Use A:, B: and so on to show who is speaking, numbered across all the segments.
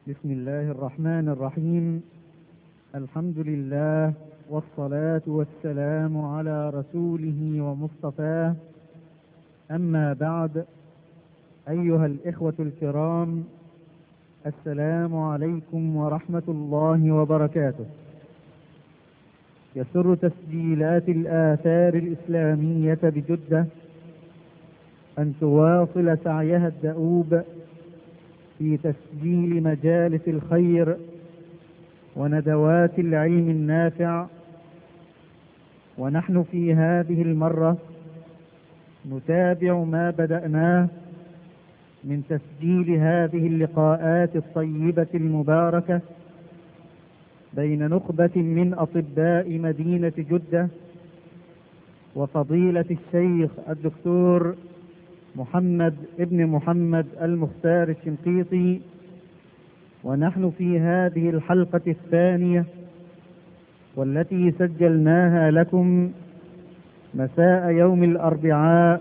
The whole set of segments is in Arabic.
A: بسم الله الرحمن الرحيم. الحمد لله والصلاة والسلام على رسوله ومصطفاه. أما بعد، أيها الإخوة الكرام، السلام عليكم ورحمة الله وبركاته. يسر تسجيلات الآثار الإسلامية بجدة أن تواصل سعيها الدؤوب في تسجيل مجالس الخير وندوات العلم النافع، ونحن في هذه المرة نتابع ما بدأناه من تسجيل هذه اللقاءات الطيبة المباركة بين نخبة من أطباء مدينة جدة وفضيلة الشيخ الدكتور محمد ابن محمد المختار الشنقيطي. ونحن في هذه الحلقة الثانية والتي سجلناها لكم مساء يوم الأربعاء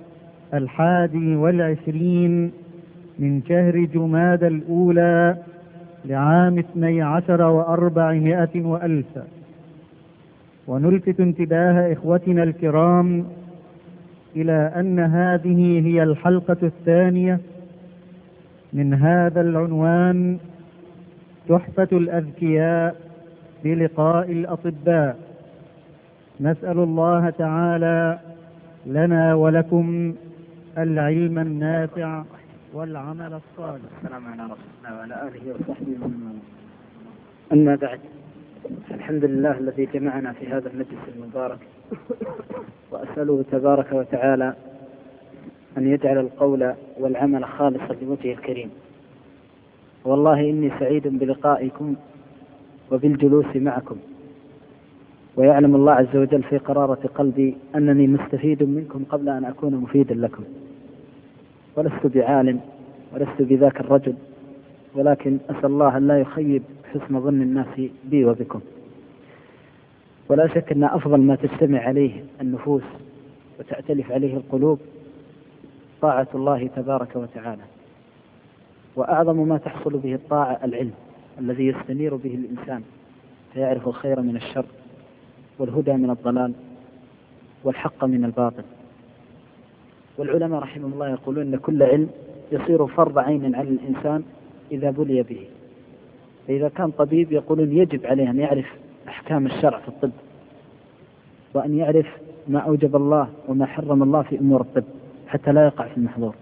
A: 21 من شهر جمادى الأولى لعام 12 و400 وألف. ونلفت انتباه إخوتنا الكرام إلى أن هذه هي الحلقة الثانية من هذا العنوان: تحفة الأذكياء بلقاء الأطباء. نسأل الله تعالى لنا ولكم العلم النافع والعمل الصالح.
B: السلام على رسول الله وعلى آله وصحبه ومن. أما بعد، الحمد لله الذي جمعنا في هذا المجلس المبارك، وأسأله تبارك وتعالى أن يجعل القول والعمل خالصا لوجهه الكريم. والله إني سعيد بلقائكم وبالجلوس معكم، ويعلم الله عز وجل في قرارة قلبي أنني مستفيد منكم قبل أن أكون مفيدا لكم. ولست بعالم ولست بذاك الرجل، ولكن أسأل الله أن لا يخيب حسن ظن الناس بي وبكم. ولا شك أن أفضل ما تجتمع عليه النفوس وتأتلف عليه القلوب طاعة الله تبارك وتعالى، وأعظم ما تحصل به الطاعة العلم الذي يستنير به الإنسان فيعرف الخير من الشر والهدى من الضلال والحق من الباطل. والعلماء رحمهم الله يقولون أن كل علم يصير فرض عين على الإنسان إذا بلي به. فإذا كان طبيب يقولون يجب عليه أن يعرف أحكام الشرع في الطب، وأن يعرف ما أوجب الله وما حرم الله في أمور الطب حتى لا يقع في المحظور.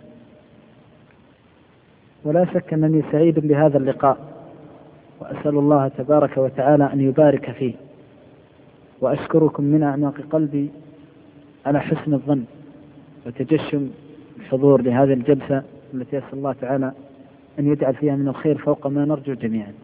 B: ولا شك أنني سعيد بهذا اللقاء، وأسأل الله تبارك وتعالى أن يبارك فيه، وأشكركم من أعماق قلبي على حسن الظن وتجشم الحضور لهذه الجلسة التي أسأل الله تعالى أن يجعل فيها من الخير فوق ما نرجو جميعا.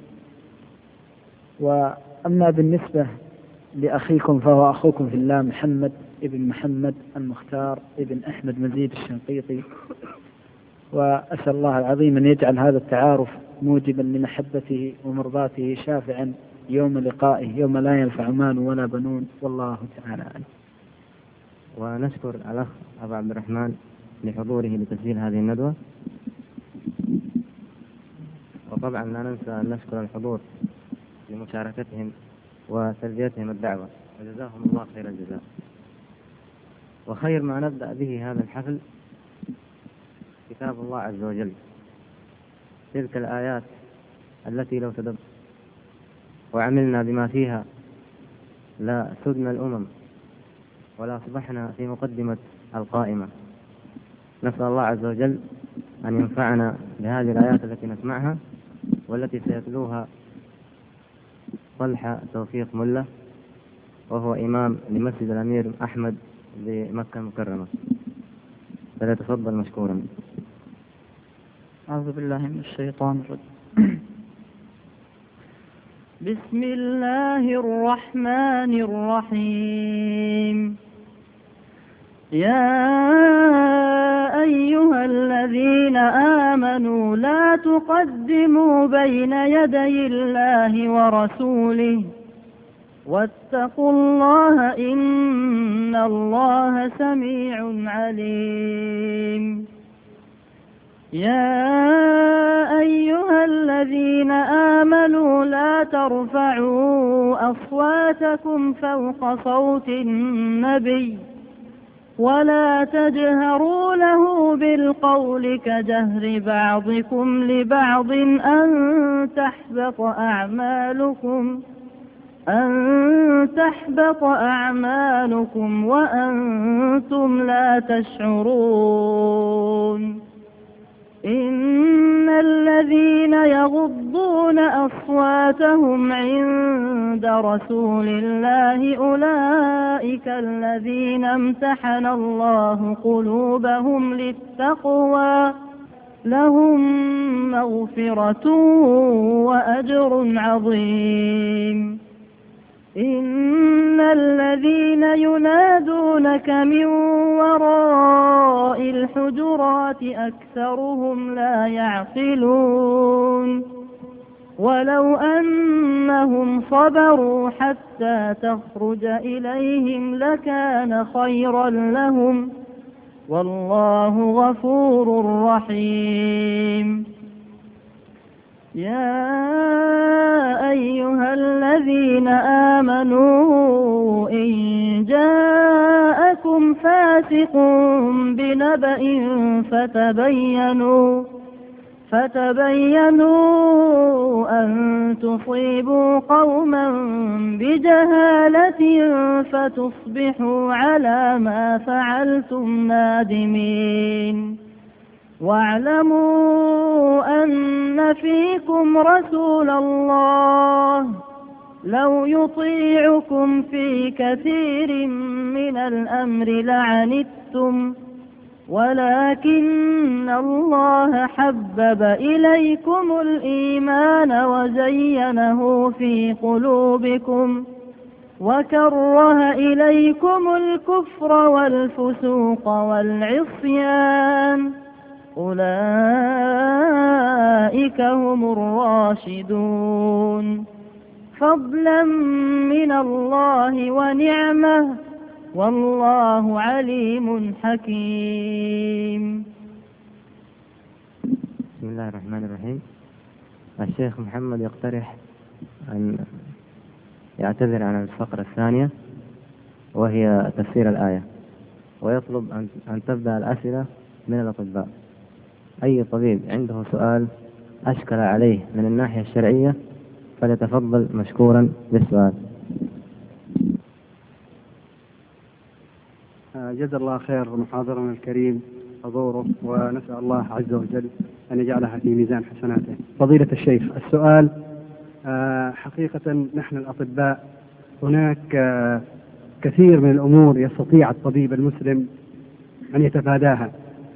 B: وأما بالنسبة لأخيكم فهو أخوكم في الله، محمد ابن محمد المختار ابن أحمد مزيد الشنقيطي، وأسأل الله العظيم أن يجعل هذا التعارف موجبا لمحبته ومرضاته شافعا يوم لقائه يوم لا ينفع مال ولا بنون، والله تعالى أعلم.
C: ونشكر الأخ أبو عبد الرحمن لحضوره لتسجيل هذه الندوة، وطبعا لا ننسى أن نشكر الحضور لمشاركتهم وتلبيتهم الدعوة، وجزاهم الله خير الجزاء. وخير ما نبدأ به هذا الحفل كتاب الله عز وجل، تلك الآيات التي لو تدبر وعملنا بما فيها لا سدنا الأمم ولا أصبحنا في مقدمة القائمة. نسأل الله عز وجل أن ينفعنا بهذه الآيات التي نسمعها والتي سيتلوها طلحة توفيق ملة، وهو إمام لمسجد الأمير أحمد بمكة المكرمة. فليتفضل مشكورا.
D: أعوذ بالله من الشيطان الرجيم. بسم الله الرحمن الرحيم. يا أيها الذين آمنوا لا تقدموا بين يدي الله ورسوله واتقوا الله إن الله سميع عليم. يا أيها الذين الذين آمنوا لا ترفعوا أصواتكم فوق صوت النبي ولا تجهروا له بالقول كجهر بعضكم لبعض أن تحبط أعمالكم وأنتم لا تشعرون. إن الذين يغضون أصواتهم عند رسول الله أولئك الذين امتحن الله قلوبهم للتقوى لهم مغفرة وأجر عظيم. إن الذين ينادونك من وراء الحجرات أكثرهم لا يعقلون ولو أنهم صبروا حتى تخرج إليهم لكان خيرا لهم والله غفور رحيم. يا أيها الذين آمنوا إن جاءكم فاسق بنبأ فتبينوا أن تصيبوا قوما بجهالة فتصبحوا على ما فعلتم نادمين. واعلموا أن فيكم رسول الله لو يطيعكم في كثير من الأمر لعنتم ولكن الله حبب إليكم الإيمان وزينه في قلوبكم وكره إليكم الكفر والفسوق والعصيان أولئك هم الراشدون فضلا من الله ونعمة والله عليم حكيم.
C: بسم الله الرحمن الرحيم. الشيخ محمد يقترح أن يعتذر عن الفقرة الثانية وهي تفسير الآية، ويطلب أن تبدأ الأسئلة من الأطباء. أي طبيب عنده سؤال أشكل عليه من الناحية الشرعية فليتفضل مشكورا بالسؤال.
E: جزا الله خير محاضرنا الكريم حضوره، ونسأل الله عز وجل أن يجعلها في ميزان حسناته. فضيلة الشيخ، السؤال حقيقة نحن الأطباء هناك كثير من الأمور يستطيع الطبيب المسلم أن يتفاداها،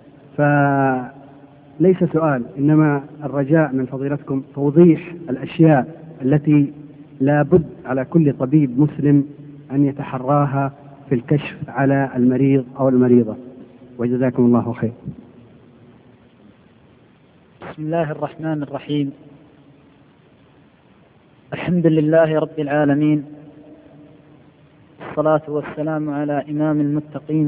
E: فليس سؤال إنما الرجاء من فضيلتكم توضيح الأشياء التي لا بد على كل طبيب مسلم أن يتحراها في الكشف على المريض أو المريضة، وجزاكم الله خير.
B: بسم الله الرحمن الرحيم. الحمد لله رب العالمين، الصلاة والسلام على إمام المتقين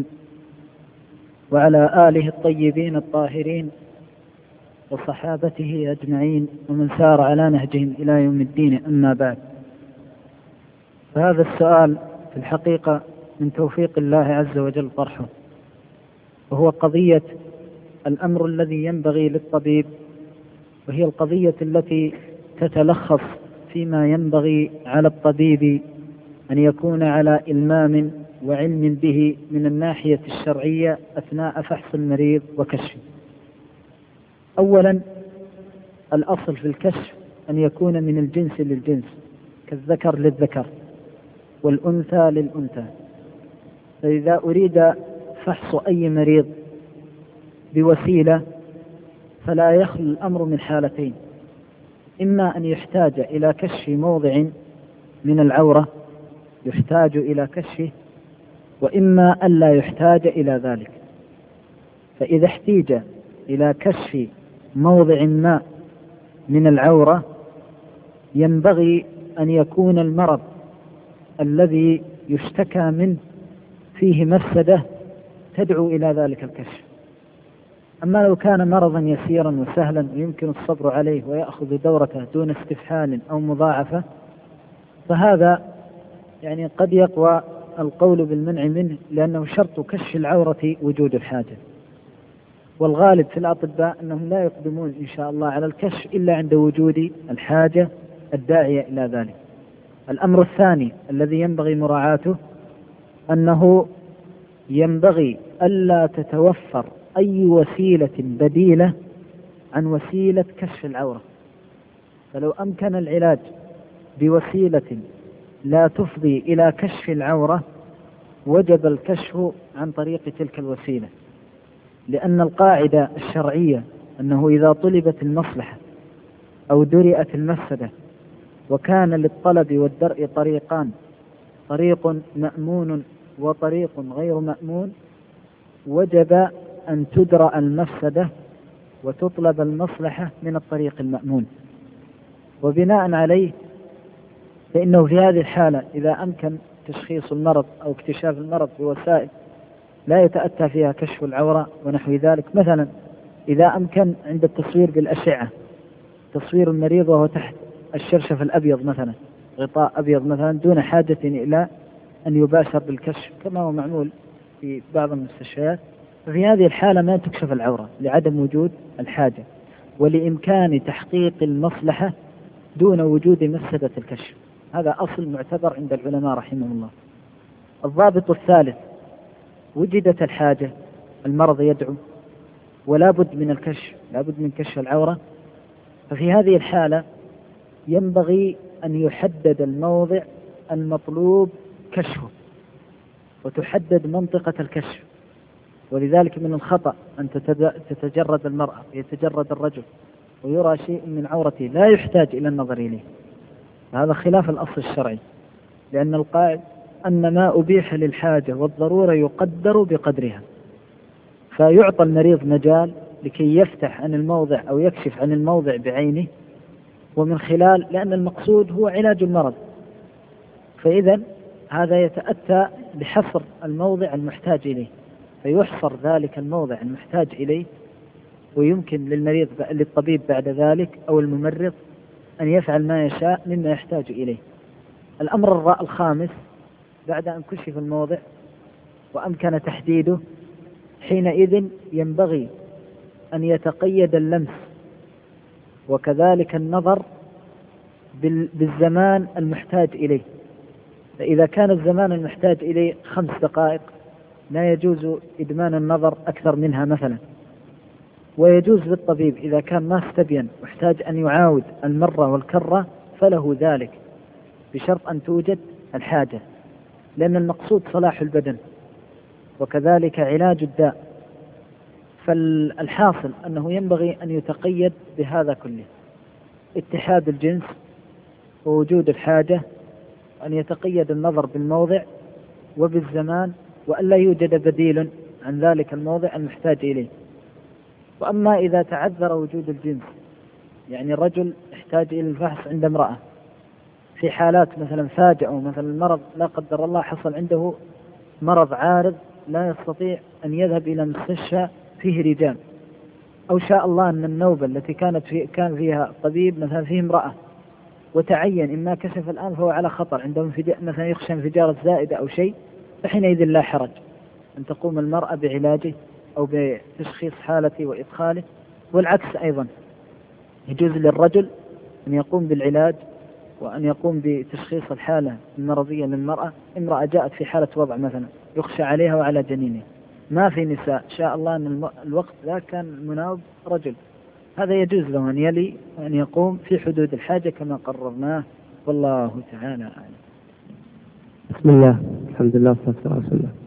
B: وعلى آله الطيبين الطاهرين وصحابته أجمعين ومن سار على نهجهم إلى يوم الدين. أما بعد، فهذا السؤال في الحقيقة من توفيق الله عز وجل طرحه، وهو قضية الأمر الذي ينبغي للطبيب، وهي القضية التي تتلخص فيما ينبغي على الطبيب أن يكون على إلمام وعلم به من الناحية الشرعية أثناء فحص المريض وكشفه. أولا، الأصل في الكشف أن يكون من الجنس للجنس، كالذكر للذكر والأنثى للأنثى. فإذا أريد فحص أي مريض بوسيلة فلا يخلو الأمر من حالتين: إما أن يحتاج إلى كشف موضع من العورة يحتاج إلى كشفه، وإما أن لا يحتاج إلى ذلك. فإذا احتاج إلى كشف موضع ما من العورة ينبغي أن يكون المرض الذي يشتكى منه فيه مفسدة تدعو إلى ذلك الكشف. أما لو كان مرضا يسيرا وسهلا ويمكن الصبر عليه ويأخذ دورته دون استفحال أو مضاعفة، فهذا يعني قد يقوى القول بالمنع منه، لأنه شرط كشف العورة وجود الحاجة. والغالب في الأطباء أنهم لا يقدمون إن شاء الله على الكشف إلا عند وجود الحاجة الداعية إلى ذلك. الأمر الثاني الذي ينبغي مراعاته أنه ينبغي ألا تتوفر أي وسيلة بديلة عن وسيلة كشف العورة. فلو أمكن العلاج بوسيلة لا تفضي إلى كشف العورة وجب الكشف عن طريق تلك الوسيلة، لأن القاعدة الشرعية أنه إذا طلبت المصلحة أو درئت المفسدة وكان للطلب والدرء طريقان، طريق مأمون وطريق غير مأمون، وجب أن تدرأ المفسدة وتطلب المصلحة من الطريق المأمون. وبناء عليه فإنه في هذه الحالة إذا أمكن تشخيص المرض أو اكتشاف المرض بوسائل لا يتأتى فيها كشف العورة ونحو ذلك، مثلا إذا أمكن عند التصوير بالأشعة تصوير المريض وهو تحت الشرشف الأبيض مثلا، غطاء أبيض مثلا، دون حاجة إلى أن يباشر بالكشف كما هو معمول في بعض المستشفيات، ففي هذه الحالة ما تكشف العورة لعدم وجود الحاجة ولإمكان تحقيق المصلحة دون وجود مفسدة الكشف. هذا أصل معتبر عند العلماء رحمهم الله. الضابط الثالث: وجدت الحاجة، المرض يدعو ولا بد من الكشف، لا بد من كشف العورة، ففي هذه الحالة ينبغي أن يحدد الموضع المطلوب كشفه وتحدد منطقة الكشف. ولذلك من الخطأ أن تتجرد المرأة يتجرد الرجل ويرى شيء من عورته لا يحتاج إلى النظر إليه، هذا خلاف الأصل الشرعي، لأن القاعدة أن ما أبيح للحاجة والضرورة يقدر بقدرها، فيعطى المريض مجال لكي يفتح عن الموضع أو يكشف عن الموضع بعينه، ومن خلال لأن المقصود هو علاج المرض، فإذا هذا يتأتى بحصر الموضع المحتاج إليه، فيحصر ذلك الموضع المحتاج إليه، ويمكن للطبيب بعد ذلك أو الممرض أن يفعل ما يشاء مما يحتاج إليه. الأمر الخامس: بعد أن كشف الموضع وأمكن تحديده، حينئذ ينبغي أن يتقيد اللمس وكذلك النظر بالزمان المحتاج إليه. فإذا كان الزمان المحتاج إليه 5 دقائق لا يجوز إدمان النظر أكثر منها مثلا، ويجوز للطبيب إذا كان ما استبين واحتاج أن يعاود المرة والكرة فله ذلك، بشرط أن توجد الحاجة، لأن المقصود صلاح البدن وكذلك علاج الداء. فالحاصل أنه ينبغي أن يتقيد بهذا كله: اتحاد الجنس ووجود الحاجة، أن يتقيد النظر بالموضع وبالزمان، وأن لا يوجد بديل عن ذلك الموضع المحتاج إليه. وأما إذا تعذر وجود الجنس، يعني الرجل يحتاج إلى الفحص عند امرأة في حالات مثلا فاجأة، مثلا المرض لا قدر الله حصل عنده مرض عارض لا يستطيع أن يذهب إلى مستشفى فيه رجال، أو شاء الله أن النوبة التي كان فيها طبيب مثلا فيه امرأة وتعين إما كشف الآن فهو على خطر، عندهم مثلا يخشى انفجار زائدة أو شيء، فحينئذ لا حرج أن تقوم المرأة بعلاجه أو بتشخيص حالته وإدخاله. والعكس أيضا، يجوز للرجل أن يقوم بالعلاج وأن يقوم بتشخيص الحالة المرضية للمرأة. امرأة جاءت في حالة وضع مثلا يخشى عليها وعلى جنينها، ما في نساء، شاء الله أن الوقت ذا كان مناوب رجل، هذا يجوز له أن يلي وأن يقوم في حدود الحاجة كما قررناه، والله تعالى أعلم.
E: بسم الله، الحمد لله والصلاة والسلام على رسول الله.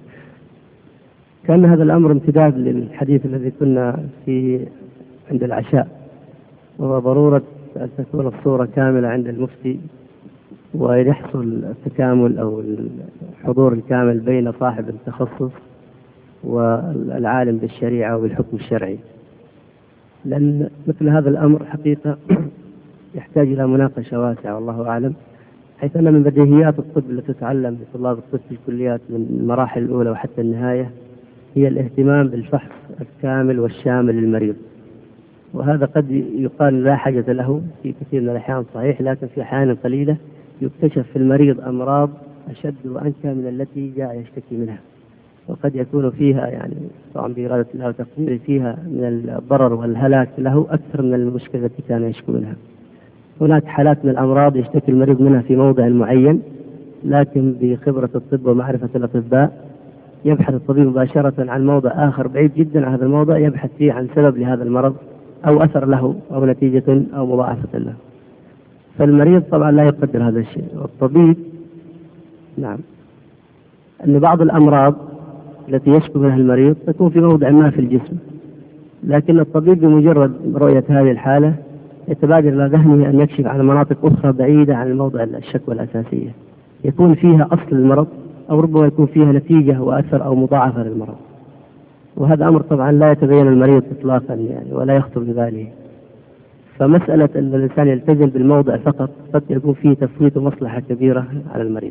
E: كان هذا الأمر امتداد للحديث الذي كنا فيه عند العشاء، وهو ضرورة أن تكون الصورة كاملة عند المفتي، ويحصل التكامل أو الحضور الكامل بين صاحب التخصص والعالم بالشريعة وبالحكم الشرعي، لأن مثل هذا الأمر حقيقة يحتاج إلى مناقشة واسعة والله أعلم، حيث أن من بديهيات الطب التي تتعلم لطلاب الطب في الكليات من المراحل الأولى وحتى النهاية
F: هي الاهتمام بالفحص الكامل والشامل للمريض، وهذا قد يقال لا حاجة له في كثير من الأحيان صحيح، لكن في أحيان قليلة يكتشف في المريض أمراض أشد وأنكى من التي جاء يشتكي منها، وقد يكون فيها يعني طبعا بإرادة الله وتقديره فيها من الضرر والهلاك له أكثر من المشكلة التي كان يشكو منها. هناك حالات من الأمراض يشتكي المريض منها في موضع معين، لكن بخبرة الطب ومعرفة الأطباء يبحث الطبيب مباشرة عن موضع آخر بعيد جدا عن هذا الموضع يبحث فيه عن سبب لهذا المرض أو أثر له أو نتيجة أو مضاعفة له. فالمريض طبعا لا يقدر هذا الشيء، والطبيب نعم أن بعض الأمراض التي يشكو منها المريض تكون في موضع ما في الجسم، لكن الطبيب بمجرد رؤية هذه الحالة يتبادر إلى ذهنه أن يكشف عن مناطق أخرى بعيدة عن الموضع الشكوى الأساسية يكون فيها أصل المرض، أو ربما يكون فيها نتيجة وأثر أو مضاعفة للمرض، وهذا أمر طبعا لا يتبين المريض إطلاقا يعني ولا يخطر بباله. فمسألة أن الإنسان يلتزم بالموضع فقط قد يكون فيه تفويت مصلحة كبيرة على المريض.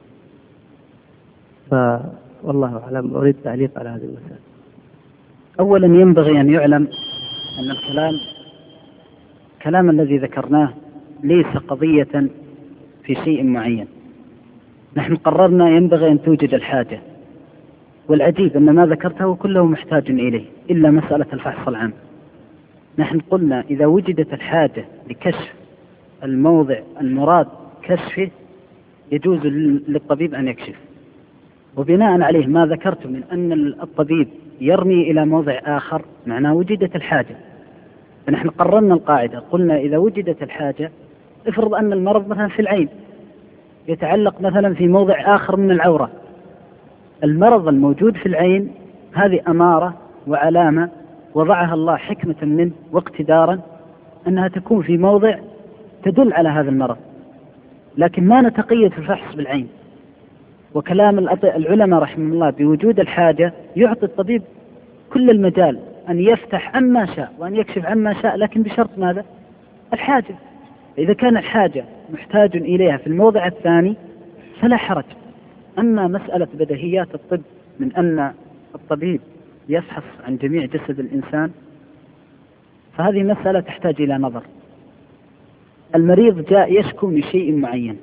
F: والله أعلم. أريد تعليق على هذه المسألة.
B: أولا ينبغي أن يعلم أن الكلام الذي ذكرناه ليس قضية في شيء معين. نحن قررنا ينبغي أن توجد الحاجة، والعجيب أن ما ذكرته كله محتاج إليه إلا مسألة الفحص العام. نحن قلنا إذا وجدت الحاجة لكشف الموضع المراد كشفه يجوز للطبيب أن يكشف، وبناء عليه ما ذكرت من أن الطبيب يرمي إلى موضع آخر معناه وجدت الحاجة. فنحن قررنا القاعدة، قلنا إذا وجدت الحاجة، افرض أن المرض مثلا في العين يتعلق مثلا في موضع آخر من العورة، المرض الموجود في العين هذه أمارة وعلامة وضعها الله حكمة منه واقتدارا أنها تكون في موضع تدل على هذا المرض، لكن ما نتقيد في الفحص بالعين. وكلام العلماء رحمه الله بوجود الحاجة يعطي الطبيب كل المجال أن يفتح عما شاء وأن يكشف عما شاء، لكن بشرط ماذا؟ الحاجة. إذا كان الحاجة محتاج إليها في الموضع الثاني فلا حرج. أما مسألة بديهيات الطب من أن الطبيب يفحص عن جميع جسد الإنسان فهذه مسألة تحتاج إلى نظر. المريض جاء يشكو من شيء معين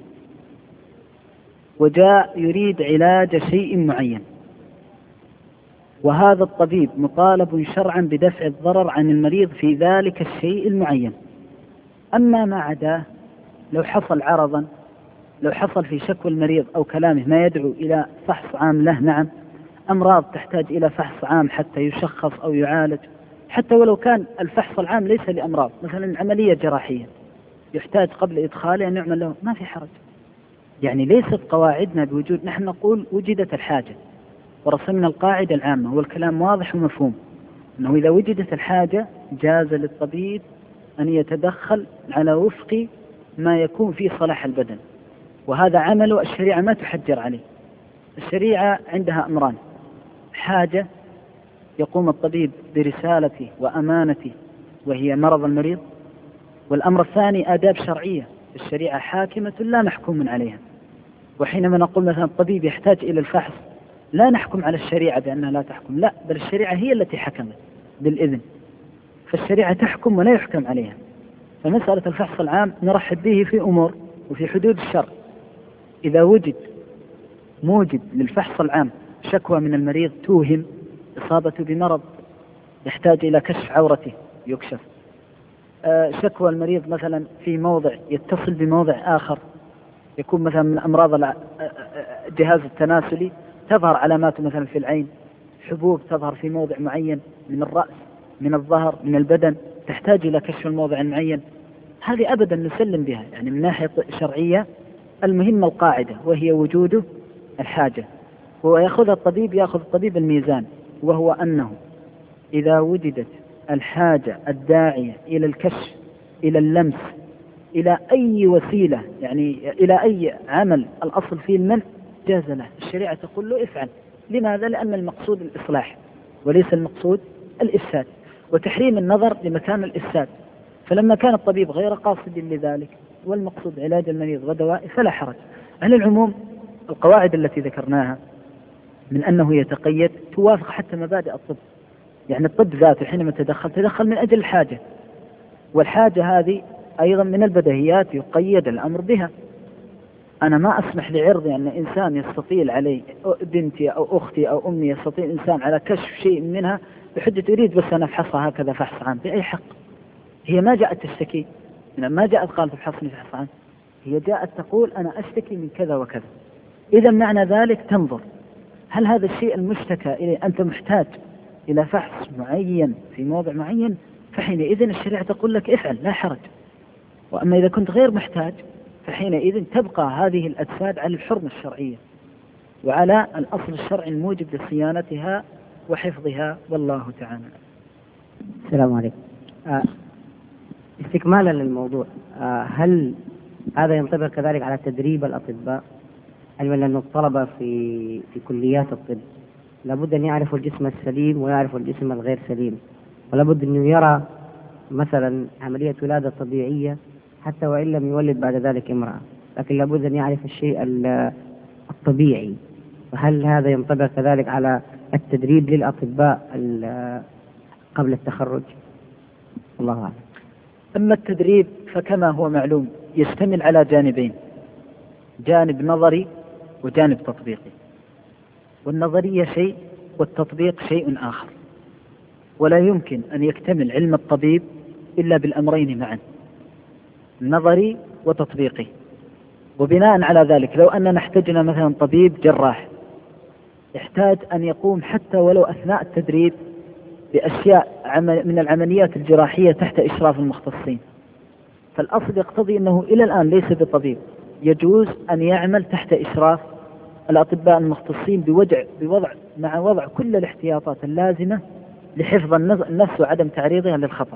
B: وجاء يريد علاج شيء معين، وهذا الطبيب مطالب شرعا بدفع الضرر عن المريض في ذلك الشيء المعين. أما ما عداه لو حصل عرضا، لو حصل في شكوى المريض أو كلامه ما يدعو إلى فحص عام له، نعم أمراض تحتاج إلى فحص عام حتى يشخص أو يعالج، حتى ولو كان الفحص العام ليس لأمراض، مثلا عملية جراحية يحتاج قبل إدخاله أن يعمل له، ما في حرج. يعني ليست قواعدنا بوجود، نحن نقول وجدت الحاجة ورسمنا القاعدة العامة، والكلام واضح ومفهوم أنه إذا وجدت الحاجة جاز للطبيب أن يتدخل على وفق ما يكون في صلاح البدن، وهذا عمله الشريعة ما تحجر عليه. الشريعة عندها أمران: حاجة يقوم الطبيب برسالته وأمانته وهي مرض المريض، والأمر الثاني آداب شرعية الشريعة حاكمة لا محكوم عليها. وحينما نقول مثلا الطبيب يحتاج إلى الفحص لا نحكم على الشريعة بأنها لا تحكم، لا، بل الشريعة هي التي حكمت بالإذن، فالشريعة تحكم ولا يحكم عليها. فمسألة الفحص العام نرحب به في أمور وفي حدود الشرع. إذا وجد موجد للفحص العام شكوى من المريض توهم إصابته بمرض يحتاج إلى كشف عورته يكشف، شكوى المريض مثلا في موضع يتصل بموضع آخر يكون مثلا من أمراض الجهاز التناسلي، تظهر علاماته مثلا في العين، حبوب تظهر في موضع معين من الرأس من الظهر من البدن تحتاج إلى كشف الموضع المعين، هذه أبدا نسلم بها. يعني من ناحية شرعية المهم القاعدة وهي وجود الحاجة، ويأخذ الطبيب الميزان، وهو أنه إذا وجدت الحاجة الداعية إلى الكشف إلى اللمس إلى أي وسيلة، يعني إلى أي عمل الأصل فيه المنع، جاز له. الشريعة تقول له افعل. لماذا؟ لأن المقصود الإصلاح وليس المقصود الإفساد، وتحريم النظر لمكان الإفساد. فلما كان الطبيب غير قاصد لذلك والمقصود علاج المريض ودوائه فلا حرج. على العموم القواعد التي ذكرناها من أنه يتقيد توافق حتى مبادئ الطب. يعني الطب ذاته حينما تدخل من أجل الحاجة، والحاجة هذه أيضا من البديهيات يقيد الأمر بها. أنا ما أسمح لعرضي أن إنسان يستطيل علي، بنتي أو أختي أو أمي يستطيل إنسان على كشف شيء منها بحجة أريد بس أنا أفحصها هكذا فحص عام. بأي حق؟ هي ما جاءت تشتكي، ما جاءت قالت افحصني فحص عام، هي جاءت تقول أنا أشتكي من كذا وكذا. إذا معنى ذلك تنظر هل هذا الشيء المشتكى إليه أنت محتاج إلى فحص معين في موضع معين، فحينئذ الشريعة تقول لك افعل لا حرج. وأما إذا كنت غير محتاج فحينئذ تبقى هذه الأجساد على الحرمة الشرعية وعلى الأصل الشرعي الموجب لصيانتها وحفظها، والله تعالى.
C: السلام عليكم. استكمالا للموضوع، هل هذا ينطبق كذلك على تدريب الأطباء؟ علما أن الطلبة في كليات الطب لابد أن يعرفوا الجسم السليم ويعرفوا الجسم الغير سليم، ولابد أنه يرى مثلا عملية ولادة طبيعية حتى وإن لم يولد بعد ذلك امرأة، لكن لابد أن يعرف الشيء الطبيعي. فهل هذا ينطبق كذلك على التدريب للأطباء قبل التخرج؟ الله أعلم.
B: أما التدريب فكما هو معلوم يشتمل على جانبين، جانب نظري وجانب تطبيقي، والنظرية شيء والتطبيق شيء آخر، ولا يمكن أن يكتمل علم الطبيب إلا بالأمرين معا، نظري وتطبيقي. وبناء على ذلك لو أننا احتجنا مثلا طبيب جراح يحتاج أن يقوم حتى ولو أثناء التدريب بأشياء من العمليات الجراحية تحت إشراف المختصين، فالأصل يقتضي أنه إلى الآن ليس بطبيب، يجوز أن يعمل تحت إشراف الأطباء المختصين مع وضع كل الاحتياطات اللازمة لحفظ النفس وعدم تعريضها للخطر.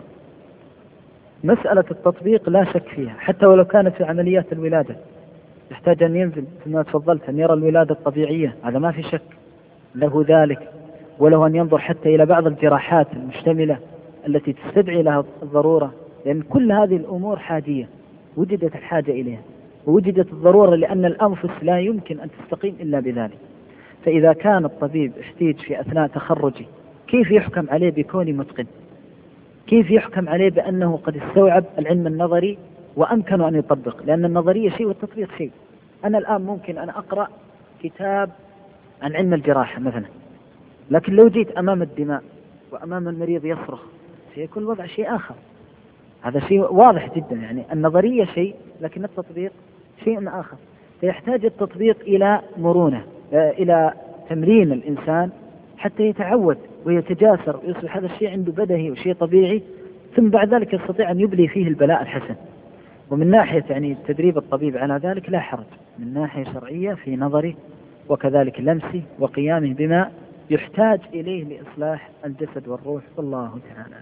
B: مسألة التطبيق لا شك فيها، حتى ولو كانت في عمليات الولادة يحتاج أن ينزل كما تفضلت أن يرى الولادة الطبيعية، هذا ما في شك له ذلك، وله أن ينظر حتى إلى بعض الجراحات المشتملة التي تستدعي لها الضرورة، لأن كل هذه الأمور حاجية، وجدت الحاجة إليها ووجدت الضرورة، لأن الأنفس لا يمكن أن تستقيم إلا بذلك. فإذا كان الطبيب احتاج في أثناء تخرجه كيف يحكم عليه بكون متقن؟ كيف يحكم عليه بأنه قد استوعب العلم النظري وأمكن أن يطبق؟ لأن النظرية شيء والتطبيق شيء. أنا الآن ممكن أن أقرأ كتاب عن علم الجراحة مثلا، لكن لو جيت أمام الدماء وأمام المريض يصرخ سيكون الوضع شيء آخر. هذا شيء واضح جدا، يعني النظرية شيء لكن التطبيق شيء آخر. فيحتاج التطبيق إلى مرونة، إلى تمرين الإنسان حتى يتعود ويتجاسر ويصبح هذا الشيء عنده بدهي وشيء طبيعي، ثم بعد ذلك يستطيع أن يبلي فيه البلاء الحسن. ومن ناحية يعني تدريب الطبيب على ذلك لا حرج من ناحية شرعية في نظره وكذلك لمسه وقيامه بما يحتاج إليه لإصلاح الجسد والروح، والله تعالى.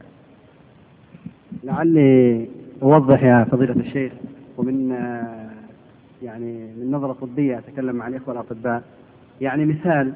E: لعلي أوضح يا فضيلة الشيخ، ومن يعني من نظرة طبية أتكلم مع الإخوة الأطباء. يعني مثال،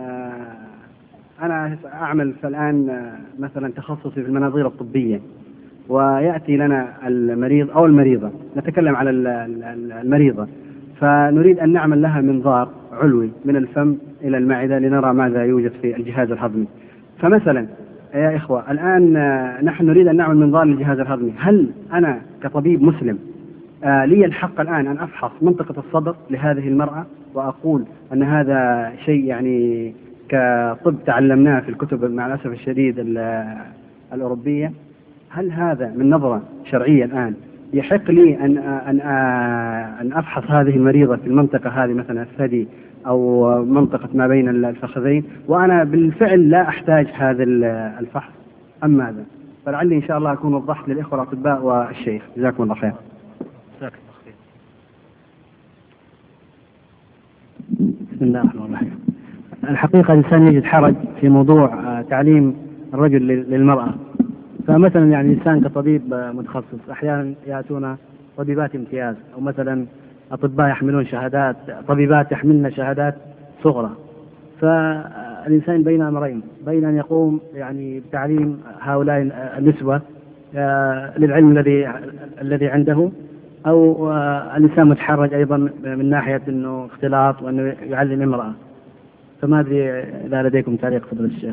E: أنا أعمل الآن مثلا تخصصي في المناظير الطبية، ويأتي لنا المريض أو المريضة، نتكلم على المريضة، فنريد أن نعمل لها منظار علوي من الفم إلى المعدة لنرى ماذا يوجد في الجهاز الهضمي. فمثلا يا إخوة الآن نحن نريد أن نعمل منظار للجهاز الهضمي، هل أنا كطبيب مسلم لي الحق الآن أن أفحص منطقة الصدر لهذه المرأة وأقول أن هذا شيء يعني كطب تعلمناه في الكتب مع الأسف الشديد الأوروبية؟ هل هذا من نظرة شرعية الآن يحق لي أن أفحص هذه المريضة في المنطقة هذه مثلا الثدي أو منطقة ما بين الفخذين، وأنا بالفعل لا أحتاج هذا الفحص أم ماذا؟ فلعلي إن شاء الله أكون وضحت للإخوة الأطباء والشيخ. جزاكم الله خير. بسم الله الرحمن الرحيم. الحقيقة الإنسان يجد حرج في موضوع تعليم الرجل للمرأة. فمثلا يعني الإنسان كطبيب متخصص أحيانا يأتون طبيبات امتياز، أو مثلا أطباء يحملون شهادات، طبيبات يحملن شهادات صغرى. فالإنسان بين أمرين، بين أن يقوم يعني بتعليم هؤلاء النسوة للعلم الذي عنده، أو الإنسان متحرج أيضا من ناحية أنه اختلاط وأنه يعلم امرأة. فما أدري إذا لديكم تعليق فضيلة الشيخ.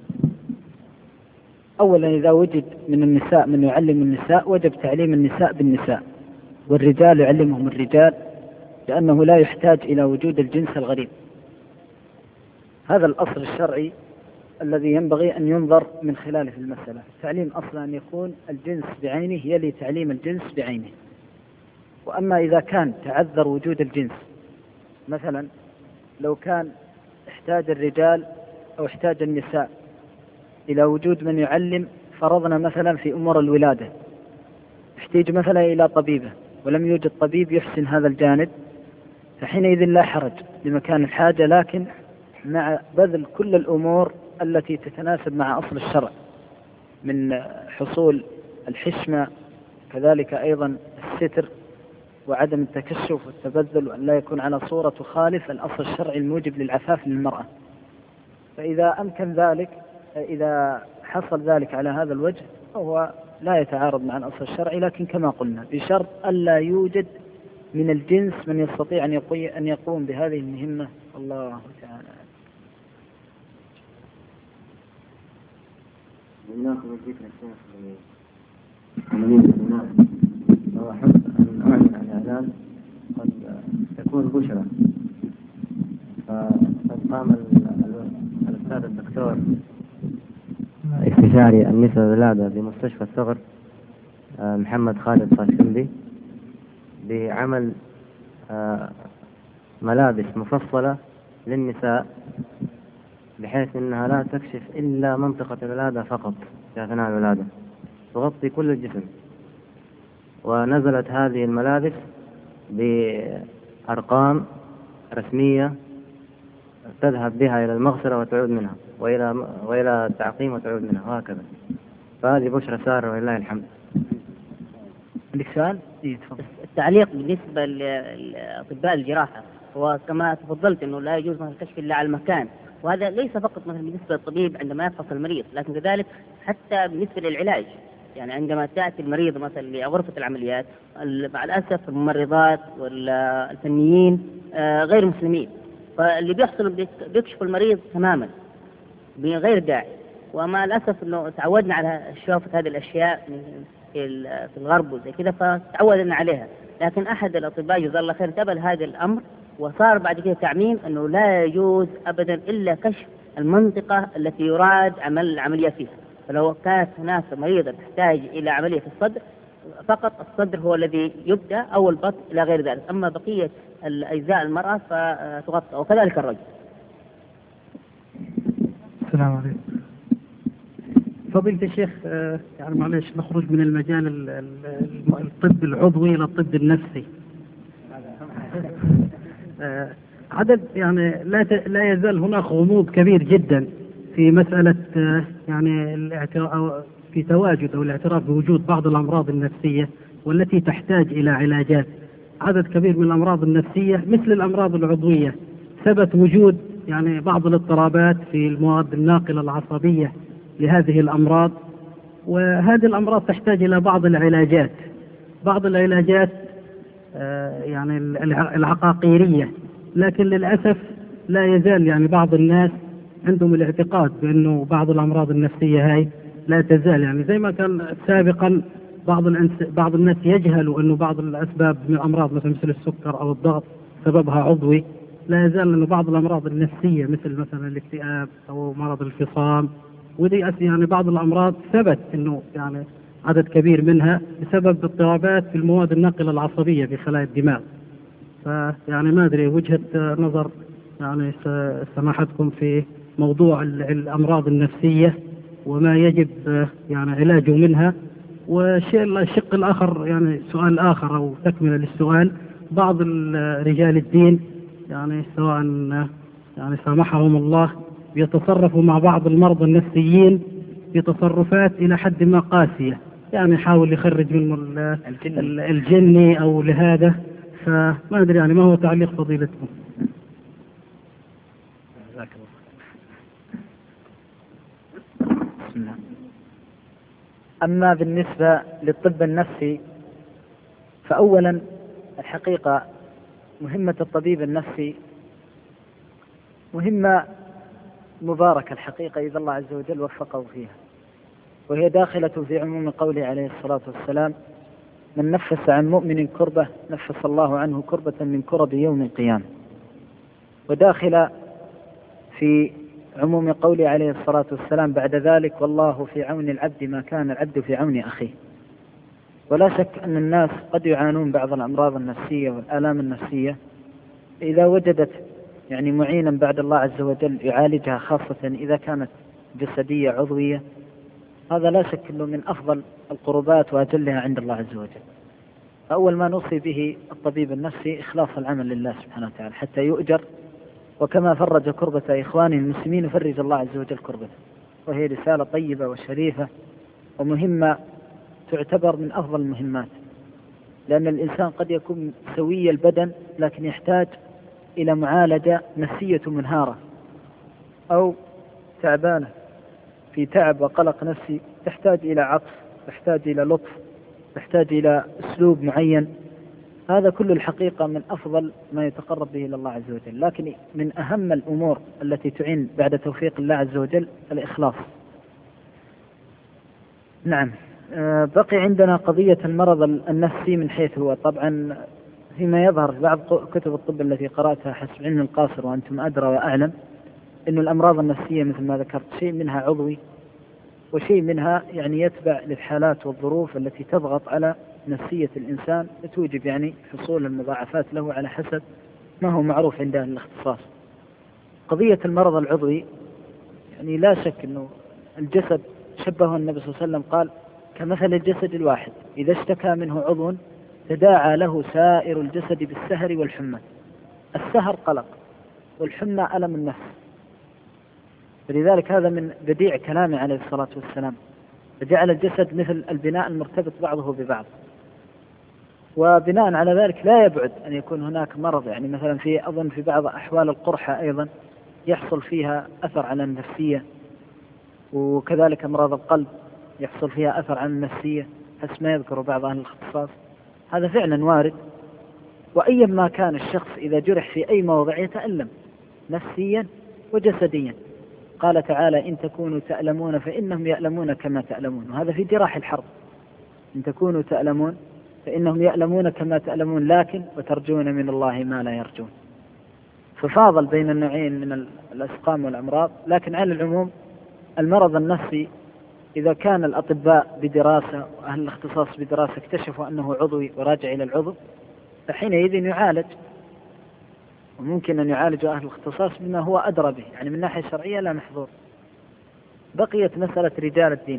B: أولا إذا وجد من النساء من يعلم النساء وجب تعليم النساء بالنساء، والرجال يعلمهم الرجال، لأنه لا يحتاج إلى وجود الجنس الغريب. هذا الأصل الشرعي الذي ينبغي أن ينظر من خلاله في المسألة. التعليم أصلا أن يكون الجنس بعينه يلي تعليم الجنس بعينه. وأما إذا كان تعذر وجود الجنس، مثلا لو كان احتاج الرجال أو احتاج النساء إلى وجود من يعلم، فرضنا مثلا في أمور الولادة احتاج مثلا إلى طبيبة ولم يوجد طبيب يحسن هذا الجانب، فحينئذ لا حرج لمكان الحاجة، لكن مع بذل كل الأمور التي تتناسب مع أصل الشرع من حصول الحشمة، كذلك أيضا الستر وعدم التكشف والتبذل، وأن لا يكون على صورة تخالف الأصل الشرعي الموجب للعفاف للمرأة. فإذا أمكن ذلك، إذا حصل ذلك على هذا الوجه فهو لا يتعارض مع الأصل الشرعي، لكن كما قلنا بشرط ألا يوجد من الجنس من يستطيع أن يقوم بهذه المهمة. الله تعالى.
C: ناخذ الذكر الشيخ عملية البناء، وأحب أن أعلن عن إعلان قد تكون بشرى. فقد قام الأستاذ الدكتور استشاري النساء والولادة بمستشفى الثغر محمد خالد صالحندي بعمل ملابس مفصلة للنساء، بحيث أنها لا تكشف إلا منطقة الولادة فقط في أثناء الولادة، تغطي كل الجسم. ونزلت هذه الملابس بأرقام رسمية تذهب بها إلى المغسلة وتعود منها، وإلى التعقيم وتعود منها، وهكذا. فهذه بشرى سارة ولله الحمد.
B: عندك سؤال؟
G: التعليق بالنسبة لأطباء الجراحة، هو كما تفضلت أنه لا يجوز مثلا الكشف إلا على المكان، وهذا ليس فقط مثلا بالنسبة للطبيب عندما يفحص المريض، لكن كذلك حتى بالنسبة للعلاج. يعني عندما تأتي المريض مثلا لغرفة العمليات، مع الأسف الممرضات والفنيين غير مسلمين، فاللي بيحصل بيكشف المريض تماما بغير داعي. ومع الأسف أنه تعودنا على شوفة هذه الأشياء في الغرب وزي كذا، فتعودنا عليها. لكن أحد الأطباء جزاه الله خير انتبه لهذا الأمر، وصار بعد كده تعميم أنه لا يجوز أبدا إلا كشف المنطقة التي يراد عمل العملية فيها. فلو كانت هناك مريضة تحتاج إلى عملية في الصدر فقط، الصدر هو الذي يبدأ أو البطن إلى غير ذلك، أما بقية الأجزاء المرأة فتغطى، وكذلك الرجل.
E: السلام عليكم فضيلة الشيخ. يعني معلش نخرج من المجال الطب العضوي إلى الطب النفسي. عدد يعني لا يزال هناك غموض كبير جدا في مسألة يعني في تواجد أو الاعتراف بوجود بعض الأمراض النفسية والتي تحتاج إلى علاجات. عدد كبير من الأمراض النفسية مثل الأمراض العضوية ثبت وجود يعني بعض الاضطرابات في المواد الناقلة العصبية لهذه الأمراض، وهذه الأمراض تحتاج إلى بعض العلاجات يعني العقاقيرية. لكن للأسف لا يزال يعني بعض الناس عندهم الاعتقاد بأنه بعض الأمراض النفسية هاي لا تزال، يعني زي ما كان سابقا بعض الناس يجهلوا أنه بعض الأسباب من الأمراض مثل السكر أو الضغط سببها عضوي، لا يزال أنه بعض الأمراض النفسية مثلا الاكتئاب أو مرض الفصام، ودي يعني بعض الأمراض ثبت أنه يعني عدد كبير منها بسبب اضطرابات في المواد الناقلة العصبية في خلايا الدماغ. فيعني ما أدري وجهة نظر يعني سماحتكم في موضوع الأمراض النفسية وما يجب يعني علاجه منها. والشق الآخر يعني سؤال آخر أو تكملة للسؤال، بعض رجال الدين يعني سواء يعني سامحهم الله يتصرفوا مع بعض المرضى النفسيين بتصرفات إلى حد ما قاسية، يعني يحاول يخرج منه الجني أو لهذا. فما أدري يعني ما هو تعليق فضيلتكم؟
B: أما بالنسبة للطب النفسي، فأولا الحقيقة مهمة الطبيب النفسي مهمة مباركة الحقيقة إذا الله عز وجل وفقه فيها، وهي داخلة في عموم قوله عليه الصلاة والسلام: من نفس عن مؤمن كربة نفس الله عنه كربة من كرب يوم القيامة. وداخل في عموم قوله عليه الصلاة والسلام بعد ذلك: والله في عون العبد ما كان العبد في عون أخيه. ولا شك أن الناس قد يعانون بعض الأمراض النفسية والآلام النفسية، إذا وجدت يعني معينا بعد الله عز وجل يعالجها، خاصة إذا كانت جسدية عضوية، هذا لا شك أنه من أفضل القربات وأجلها عند الله عز وجل. أول ما نوصي به الطبيب النفسي إخلاص العمل لله سبحانه وتعالى حتى يؤجر، وكما فرج كربة إخوانه المسلمين يفرج الله عز وجل كربته. وهي رسالة طيبة وشريفة ومهمة، تعتبر من أفضل المهمات، لأن الإنسان قد يكون سوي البدن لكن يحتاج إلى معالجة نفسية منهارة أو تعبانة في تعب وقلق نفسي، تحتاج إلى عطف، تحتاج إلى لطف، تحتاج إلى أسلوب معين. هذا كل الحقيقة من أفضل ما يتقرب به إلى الله عز وجل. لكن من أهم الأمور التي تعين بعد توفيق الله عز وجل الإخلاص. نعم، بقي عندنا قضية المرض النفسي من حيث هو. طبعا فيما يظهر في بعض كتب الطب التي قرأتها حسب علم القاصر وأنتم أدرى وأعلم، أن الأمراض النفسية مثل ما ذكرت شيء منها عضوي وشيء منها يعني يتبع للحالات والظروف التي تضغط على نفسية الإنسان وتوجب يعني حصول المضاعفات له على حسب ما هو معروف عند أهل الاختصاص. قضية المرض العضوي يعني لا شك أنه الجسد شبه النبي صلى الله عليه وسلم قال: كمثل الجسد الواحد إذا اشتكى منه عضو تداعى له سائر الجسد بالسهر والحمى. السهر قلق، والحمى ألم النفس. فلذلك هذا من بديع كلامه عليه الصلاة والسلام، فجعل الجسد مثل البناء المرتبط بعضه ببعض. وبناء على ذلك لا يبعد أن يكون هناك مرض، يعني مثلا أظن في بعض أحوال القرحة أيضا يحصل فيها أثر على النفسية، وكذلك أمراض القلب يحصل فيها أثر على النفسية حسب ما يذكر بعض أهل الاختصاص. هذا فعلا وارد. وأيا ما كان الشخص إذا جرح في أي موضع يتألم نفسيا وجسديا. قال تعالى: إن تكونوا تألمون فإنهم يألمون كما تألمون. وهذا في جراح الحرب: إن تكونوا تألمون فإنهم يألمون كما تألمون لكن وترجون من الله ما لا يرجون. ففاضل بين النوعين من الأسقام والأمراض. لكن على العموم المرض النفسي إذا كان الأطباء بدراسة وأهل الاختصاص بدراسة اكتشفوا أنه عضوي وراجع إلى العضو، فحينئذ يعالج، وممكن أن يعالج أهل الاختصاص بما هو أدرى به، يعني من ناحية شرعية لا محظور. بقيت مسألة رجال الدين.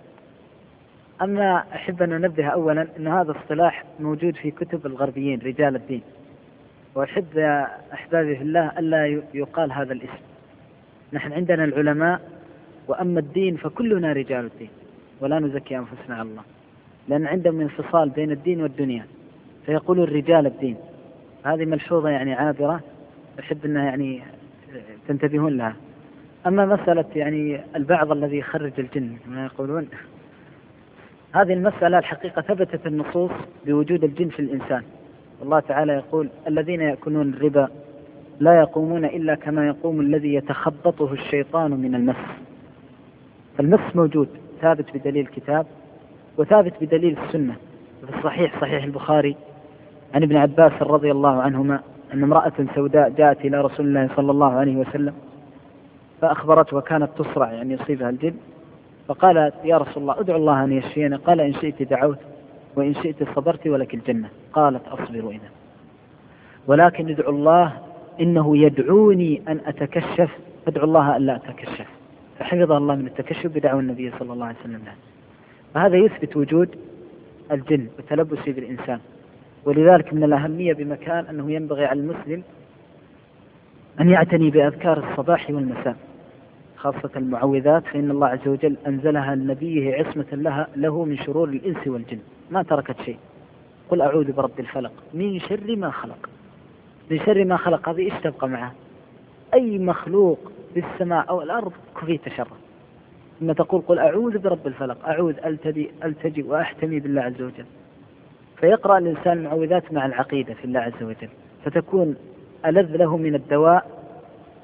B: أما أحب أن أنبه أولا أن هذا اصطلاح موجود في كتب الغربيين، رجال الدين، وأحب يا أحبابي في الله ألا يقال هذا الاسم. نحن عندنا العلماء، وأما الدين فكلنا رجال الدين، ولا نزكي أنفسنا على الله، لأن عندهم انفصال بين الدين والدنيا، فيقولوا الرجال الدين. هذه ملحوظة يعني عابرة، أحب أنها يعني تنتبهون لها. أما مسألة يعني البعض الذي يخرج الجن ما يقولون، هذه المسألة الحقيقة ثبتت النصوص بوجود الجن في الإنسان. الله تعالى يقول: الذين يأكلون الربا لا يقومون إلا كما يقوم الذي يتخبطه الشيطان من المس. فالمس موجود، ثابت بدليل الكتاب وثابت بدليل السنة. في الصحيح، صحيح البخاري، عن ابن عباس رضي الله عنهما أن امرأة سوداء جاءت إلى رسول الله صلى الله عليه وسلم فأخبرته، وكانت تصرع يعني يصيبها الجن، فقالت: يا رسول الله ادعو الله أن يشفيني. قال: إن شئت دعوت وإن شئت صبرت ولك الجنة. قالت: أصبر إذا، ولكن ادعو الله إنه يدعوني أن أتكشف، فادعو الله أن لا أتكشف. فحفظها الله من التكشف بدعوى النبي صلى الله عليه وسلم له. فهذا يثبت وجود الجن وتلبسه بالإنسان. ولذلك من الأهمية بمكان أنه ينبغي على المسلم أن يعتني بأذكار الصباح والمساء، خاصة المعوذات، فإن الله عز وجل أنزلها لنبيه عصمة له من شرور الإنس والجن، ما تركت شيء. قل أعوذ برب الفلق من شر ما خلق. من شر ما خلق هذه إيش تبقى معه؟ أي مخلوق في السماء أو الأرض كفيت شره. ثم تقول: قل أعوذ برب الفلق، أعوذ ألتجئ وأحتمي بالله عز وجل. فيقرأ الإنسان المعوذات مع العقيدة في الله عز وجل، فتكون ألذ له من الدواء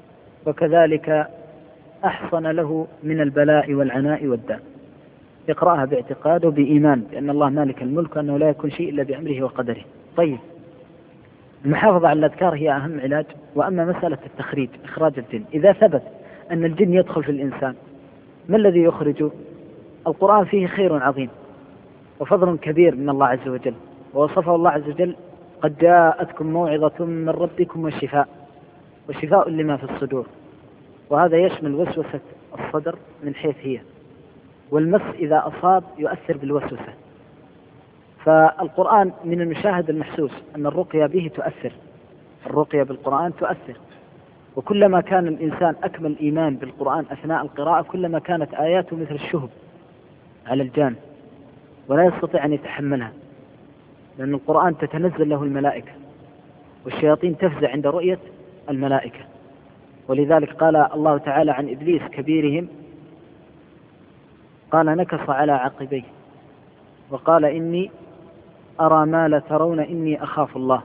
B: وكذلك أحصن له من البلاء والعناء والداء. يقرأها باعتقاد وبإيمان بأن الله مالك الملك وأنه لا يكون شيء إلا بأمره وقدره. طيب، المحافظة على الأذكار هي أهم علاج. وأما مسألة التخريج، إخراج الجن، إذا ثبت أن الجن يدخل في الإنسان، ما الذي يخرجه؟ القرآن فيه خير عظيم وفضل كبير من الله عز وجل، ووصفه الله عز وجل: قد جاءتكم موعظة من ربكم وشفاء لما في الصدور. وهذا يشمل وسوسة الصدر من حيث هي، والمس إذا أصاب يؤثر بالوسوسة. فالقرآن من المشاهد المحسوس أن الرقية به تؤثر، الرقية بالقرآن تؤثر. وكلما كان الإنسان أكمل إيمان بالقرآن أثناء القراءة كلما كانت آياته مثل الشهب على الجان ولا يستطيع أن يتحملها، لأن القرآن تتنزل له الملائكة والشياطين تفزع عند رؤية الملائكة. ولذلك قال الله تعالى عن إبليس كبيرهم: قال نكص على عقبيه وقال إني أرى ما لا ترون إني أخاف الله.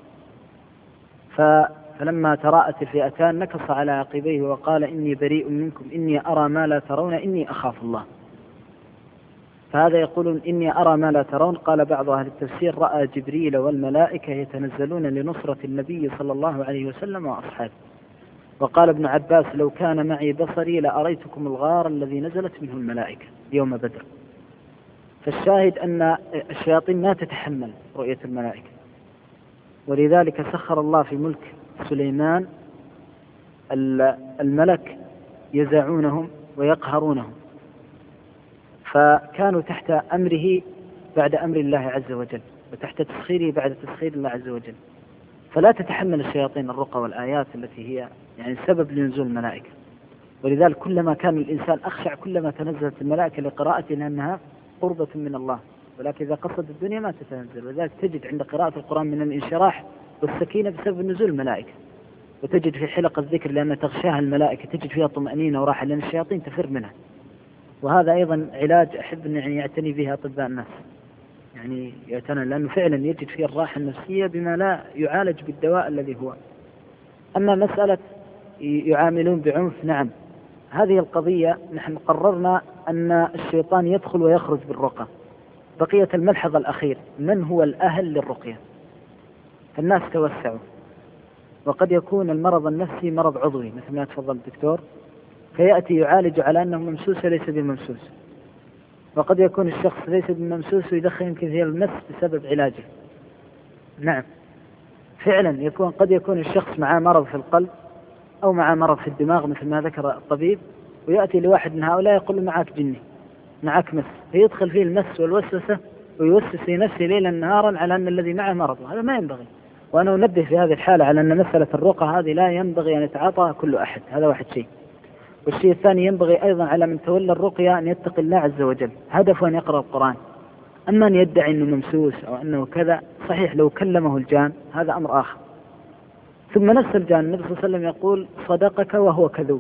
B: فلما تراءت الفئتان نكص على عقبيه وقال إني بريء منكم إني أرى ما لا ترون إني أخاف الله. فهذا يقولون إني أرى ما لا ترون. قال بعض أهل التفسير: رأى جبريل والملائكة يتنزلون لنصرة النبي صلى الله عليه وسلم وأصحابه. وقال ابن عباس: لو كان معي بصري لأريتكم الغار الذي نزلت منه الملائكة يوم بدر. فالشاهد أن الشياطين لا تتحمل رؤية الملائكة، ولذلك سخر الله في ملك سليمان الملك يزعونهم ويقهرونهم، فكانوا تحت أمره بعد أمر الله عز وجل، وتحت تسخيره بعد تسخير الله عز وجل. فلا تتحمل الشياطين الرقى والآيات التي هي يعني سبب لنزول الملائكة. ولذلك كلما كان الإنسان أخشع كلما تنزلت الملائكة لقراءته، لأنها قربة من الله. ولكن إذا قصد الدنيا ما تتنزل. ولذلك تجد عند قراءة القرآن من الانشراح والسكينة بسبب نزول الملائكة. وتجد في حلق الذكر لأن تغشاها الملائكة تجد فيها طمأنينة وراحة، لأن الشياطين تفر منها. وهذا أيضا علاج أحب أن يعني يعتني به أطباء الناس، يعني يعتنى، لأنه فعلا يجد فيه الراحة النفسية بما لا يعالج بالدواء الذي هو. أما مسألة يعاملون بعنف، نعم، هذه القضية نحن قررنا أن الشيطان يدخل ويخرج بالرقى. بقية الملحظ الأخير: من هو الأهل للرقية؟ الناس توسعوا، وقد يكون المرض النفسي مرض عضوي مثل ما تفضل الدكتور، فيأتي يعالج على أنه ممسوس وليس بممسوس. وقد يكون الشخص ليس بممسوس ويدخل يمكن في المس بسبب علاجه. نعم فعلا قد يكون الشخص معه مرض في القلب أو معه مرض في الدماغ مثل ما ذكر الطبيب، ويأتي لواحد من هؤلاء يقول له معك جني، معك مس، فيدخل فيه المس والوسوسة ويوسوس في نفسه ليلا نهارا على أن الذي معه مرض. هذا ما ينبغي. وأنا أنبه في هذه الحالة على أن مسألة الرقى هذه لا ينبغي أن يتعاطى كل أحد. هذا واحد شيء. والشيء الثاني ينبغي أيضا على من تولى الرقية أن يتقي الله عز وجل، هدفه أن يقرأ القرآن. أما أن يدعي أنه ممسوس أو أنه كذا، صحيح لو كلمه الجان هذا أمر آخر. ثم نفس الجان النبي صلى الله عليه وسلم يقول: صدقك وهو كذوب.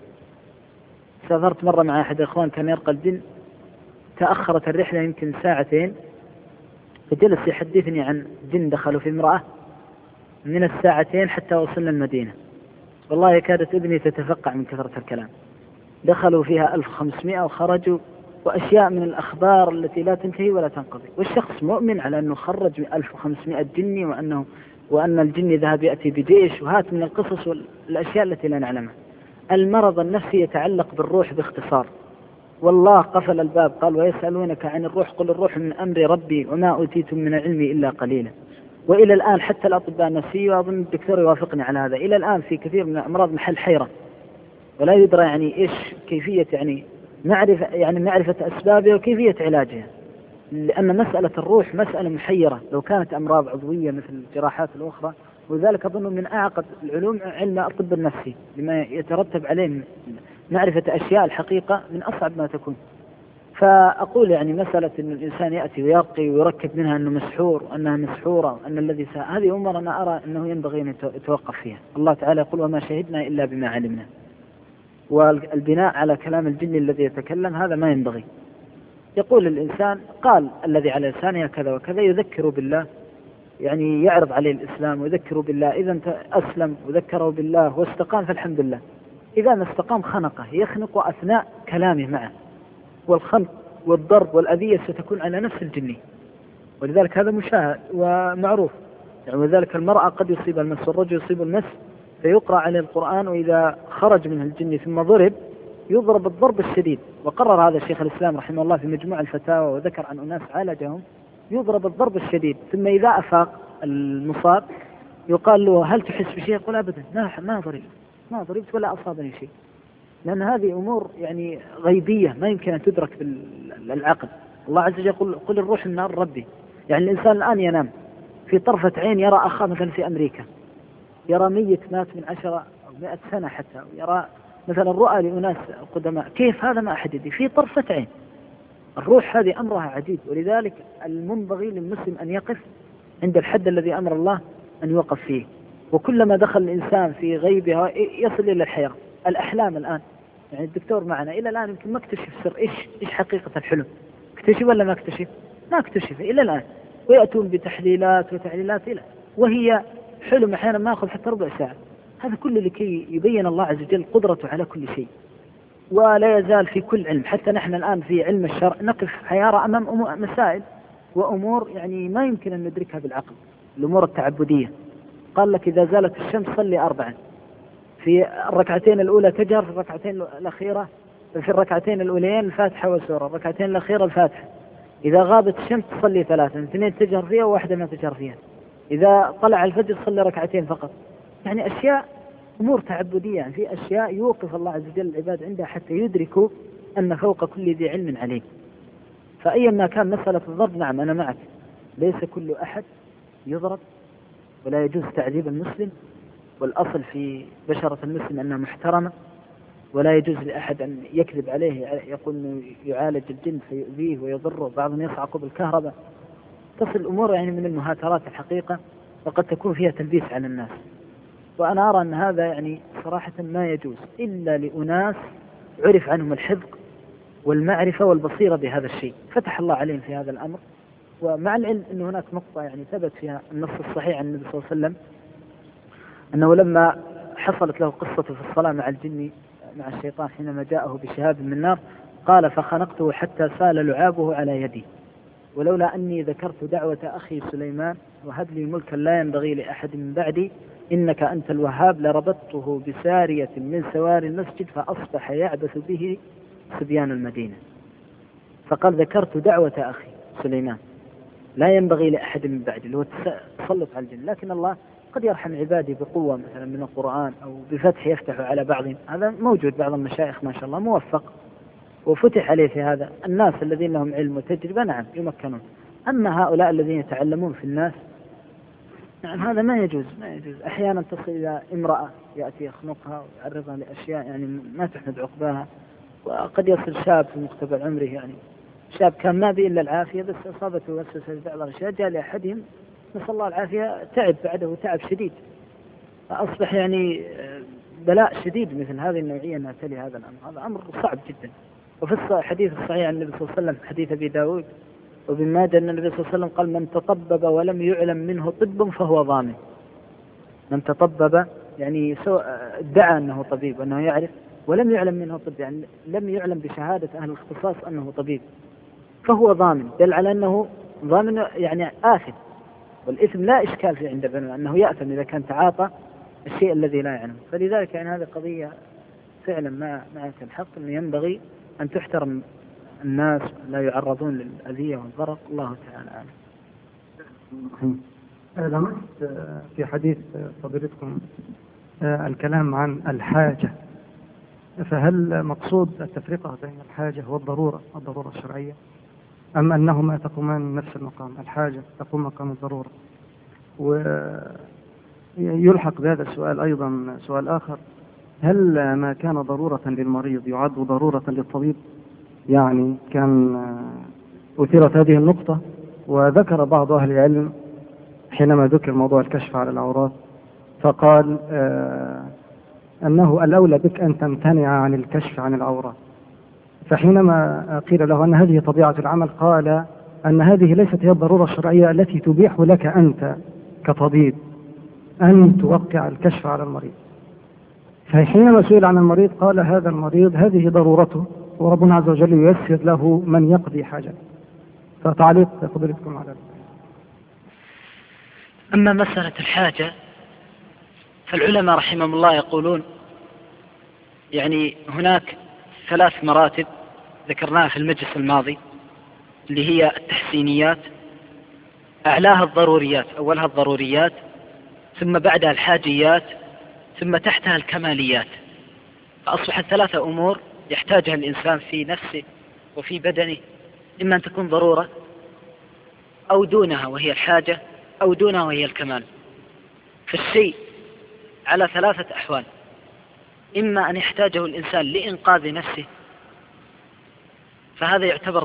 B: سافرت مرة مع أحد الإخوان كان يرقى الجن، تأخرت الرحلة يمكن ساعتين، فجلس يحدثني عن جن دخلوا في امرأة من الساعتين حتى وصلنا المدينة. والله كادت أذني تتفقع من كثرة الكلام. دخلوا فيها 1500 وخرجوا، وأشياء من الأخبار التي لا تنتهي ولا تنقضي. والشخص مؤمن على أنه خرج 1500 جني، وأن الجن ذهب يأتي بجيش، وهات من القصص والأشياء التي لا نعلمها. المرض النفسي يتعلق بالروح باختصار، والله قفل الباب قال: ويسألونك عن الروح قل الروح من أمر ربي وما أوتيتم من العلم إلا قليلا. وإلى الآن حتى الأطباء النفسية، وأظن الدكتور يوافقني على هذا، إلى الآن في كثير من الأمراض محل حيرة، ولا يدرى يعني إيش كيفية يعني معرفة أسبابها وكيفية علاجها، لأن مسألة الروح مسألة محيرة. لو كانت أمراض عضوية مثل الجراحات الأخرى، ولذلك أظن من أعقد العلوم علم الطب النفسي لما يترتب عليه من معرفة أشياء الحقيقة من أصعب ما تكون. فأقول يعني مسألة أن الإنسان يأتي ويرقي ويركب منها أنه مسحور وأنها مسحورة وأن الذي هذه أمور أنا أرى أنه ينبغي أن يتوقف فيها. الله تعالى يقول: وما شهدنا إلا بما علمنا. والبناء على كلام الجن الذي يتكلم هذا ما ينبغي. يقول الإنسان قال الذي على لسانه كذا وكذا، يذكر بالله، يعني يعرض عليه الإسلام ويذكر بالله. إذا أسلم وذكره بالله واستقام فالحمد لله. إذا ما استقام خنقه، يخنق أثناء كلامه معه، والخنق والضرب والأذية ستكون على نفس الجني، ولذلك هذا مشاهد ومعروف. يعني ولذلك المرأة قد يصيب المس والرجل يصيب المس فيقرأ عليه القرآن، وإذا خرج منه الجن ثم ضرب يضرب الضرب الشديد. وقرر هذا شيخ الإسلام رحمه الله في مجموع الفتاوى، وذكر عن أناس عالجهم يضرب الضرب الشديد، ثم إذا أفاق المصاب يقال له هل تحس بشيء؟ يقول أبدا ما ضربت ولا أصابني شيء، لأن هذه أمور يعني غيبية ما يمكن أن تدرك بالعقل. الله عز وجل يقول قل الروح من أمر ربي. يعني الإنسان الآن ينام في طرفة عين يرى أخاه مثلا في أمريكا، يرى ميت مات من 10 أو 100 سنة حتى، ويرى مثلا رؤى لأناس قدماء، كيف هذا ما أحد يدري في طرفة عين. الروح هذه أمرها عجيب، ولذلك المنبغي للمسلم أن يقف عند الحد الذي أمر الله أن يوقف فيه. وكلما دخل الإنسان في غيبها يصل إلى الحيرة. الأحلام الآن، يعني الدكتور معنا إلى الآن يمكن ما اكتشف سر إيش حقيقة الحلم. اكتشف ولا ما اكتشف؟ ما اكتشف إلى الآن، ويأتون بتحليلات وتعليلات وهي حلم أحيانا ما أخذ حتى ربع ساعة. هذا كله لكي يبين الله عز وجل قدرته على كل شيء، ولا يزال في كل علم. حتى نحن الآن في علم الشرع نقف حيارى أمام مسائل وأمور يعني ما يمكن أن ندركها بالعقل. الأمور التعبدية قال لك إذا زالت الشمس صلي 4، في الركعتين الأولى تجهر، في الركعتين الأخيرة في الركعتين الأوليين الفاتحة وسورة، الركعتين الأخيرة الفاتحة. إذا غابت الشمس تصلي 3، 2 تجهر فيها و1 ما تجهر فيها. إذا طلع الفجر صلي 2 فقط. يعني أشياء أمور تعبدية، يعني في أشياء يوقف الله عز وجل العباد عندها حتى يدركوا أن فوق كل ذي علم عليم. فأيا ما كان مسألة الضرب، نعم أنا معك، ليس كل أحد يضرب، ولا يجوز تعذيب المسلم، والأصل في بشرة المسلم أنها محترمة، ولا يجوز لأحد أن يكذب عليه يقول أنه يعالج الجن فيؤذيه ويضره، بعضهم يصعق بالكهرباء. تصل الأمور يعني من المهاترات الحقيقة، وقد تكون فيها تلبيس على الناس. وأنا أرى أن هذا يعني صراحة ما يجوز إلا لأناس عرف عنهم الحذق والمعرفة والبصيرة بهذا الشيء، فتح الله عليهم في هذا الأمر. ومع العلم أن هناك نقطة يعني ثبت فيها النص الصحيح عن النبي صلى الله عليه وسلم، أنه لما حصلت له قصة في الصلاة مع الجن مع الشيطان حينما جاءه بشهاب من نار، قال فخنقته حتى سال لعابه على يدي، ولولا أني ذكرت دعوة أخي سليمان وهب لي ملكا لا ينبغي لأحد من بعدي إنك أنت الوهاب لربطته بسارية من سوار المسجد فأصبح يعبث به صبيان المدينة. فقال ذكرت دعوة أخي سليمان لا ينبغي لأحد من بعدي، اللي هو تسلط على الجن. لكن الله قد يرحم عبادي بقوة مثلا من القرآن أو بفتح يفتح على بعضهم، هذا موجود. بعض المشايخ ما شاء الله موفق وفتح عليه في هذا. الناس الذين لهم علم وتجربة نعم يمكنون، أما هؤلاء الذين يتعلمون في الناس نعم هذا ما يجوز. أحيانا تصل إلى امرأة يأتي يخنقها ويعرضها لأشياء يعني ما تحمد عقباها. وقد يصل شاب في مقتبل عمره، يعني شاب كان ما بي إلا العافية بس أصابته وسوسة في بعض الأشياء، جاء لأحدهم نسأل الله العافية تعب بعده تعب شديد، فأصبح يعني بلاء شديد مثل هذه النوعية أنها تلي هذا الأمر. هذا أمر صعب جدا. وفي الحديث الصحيح عن النبي صلى الله عليه وسلم حديث أبي داود وابن ماجه أن النبي صلى الله عليه وسلم قال من تطبب ولم يعلم منه طب فهو ضامن. من تطبب يعني ادعى أنه طبيب وأنه يعرف ولم يعلم منه طب، يعني لم يعلم بشهادة أهل الاختصاص أنه طبيب، فهو ضامن، دل على أنه ضامن يعني آثم. والإثم لا إشكال فيه عند ابن أنه يأثم إذا كان تعاطى الشيء الذي لا يعلم. فلذلك يعني هذه قضية فعلا ما الحق أنه ينبغي أن تحترم الناس لا يعرضون للأذية والضرر. الله تعالى أعلم.
E: لمست في حديث فضيلتكم الكلام عن الحاجة، فهل مقصود التفرقة بين الحاجة والضرورة الشرعية، أم أنهما تقومان نفس المقام؟ الحاجة تقوم مقام الضرورة. ويلحق بهذا السؤال أيضا سؤال آخر، هل ما كان ضرورة للمريض يعد ضرورة للطبيب؟ يعني كان أثيرت هذه النقطة، وذكر بعض أهل العلم حينما ذكر موضوع الكشف على العورات فقال أنه الأولى بك أن تمتنع عن الكشف عن العورات. فحينما قيل له أن هذه طبيعة العمل قال أن هذه ليست هي الضرورة الشرعية التي تبيح لك أنت كطبيب أن توقع الكشف على المريض.
H: فحينما سئل عن المريض قال هذا المريض هذه ضرورته وربنا عز وجل ييسر له من يقضي حاجته. فتعليق فضيلتكم على ذلك.
B: أما مسألة الحاجة فالعلماء رحمهم الله يقولون يعني هناك 3 مراتب ذكرناها في المجلس الماضي، اللي هي التحسينيات، أعلاها الضروريات، أولها الضروريات، ثم بعدها الحاجيات، ثم تحتها الكماليات. فأصبحت 3 أمور يحتاجها الإنسان في نفسه وفي بدنه، إما أن تكون ضرورة أو دونها وهي الحاجة أو دونها وهي الكمال. فالشيء على 3 أحوال: إما أن يحتاجه الإنسان لإنقاذ نفسه فهذا يعتبر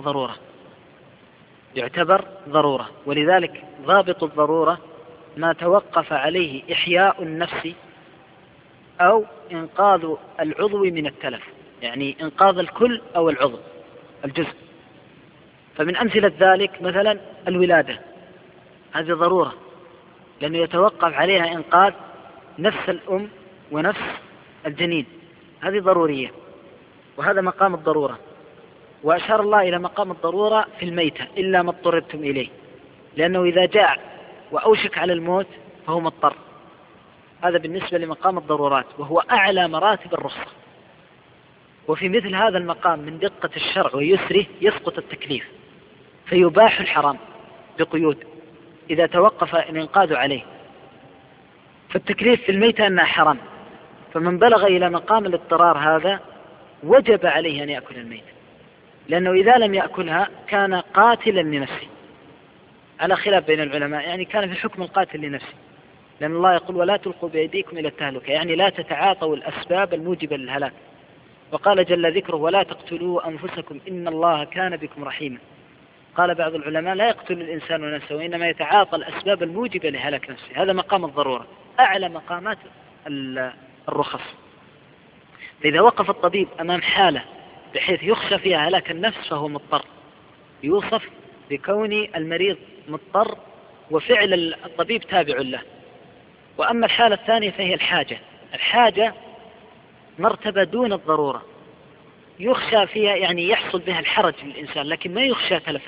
B: ضرورة، ولذلك ضابط الضرورة ما توقف عليه إحياء النفس أو إنقاذ العضو من التلف، يعني إنقاذ الكل أو الجزء. فمن أمثلة ذلك مثلا الولادة، هذه ضرورة لأنه يتوقف عليها إنقاذ نفس الأم ونفس الجنين، هذه ضرورية، وهذا مقام الضرورة. وأشار الله إلى مقام الضرورة في الميتة إلا ما اضطررتم إليه، لأنه إذا جاء وأوشك على الموت فهو مضطر. هذا بالنسبة لمقام الضرورات، وهو أعلى مراتب الرخصة. وفي مثل هذا المقام من دقة الشرع ويسره يسقط التكليف، فيباح الحرام بقيود إذا توقف الإنقاذ عليه. فالتكليف في الميتة أنها حرام، فمن بلغ إلى مقام الاضطرار هذا وجب عليه أن يأكل الميتة، لأنه إذا لم يأكلها كان قاتلا لنفسه، على خلاف بين العلماء، يعني كان في حكم القاتل لنفسه، لأن الله يقول ولا تلقوا بأيديكم إلى التهلكة، يعني لا تتعاطوا الأسباب الموجبة للهلاك. وقال جل ذكره ولا تقتلوا أنفسكم إن الله كان بكم رحيما. قال بعض العلماء لا يقتل الإنسان نفسه، وإنما يتعاطى الأسباب الموجبة لهلاك نفسه، هذا مقام الضرورة، أعلى مقامات الرخص. فإذا وقف الطبيب أمام حالة بحيث يخشى فيها هلاك النفس فهو مضطر، يوصف بكون المريض مضطر وفعل الطبيب تابع له. وأما الحالة الثانية فهي الحاجة مرتبة دون الضرورة، يخشى فيها يعني يحصل بها الحرج للإنسان، لكن ما يخشى تلف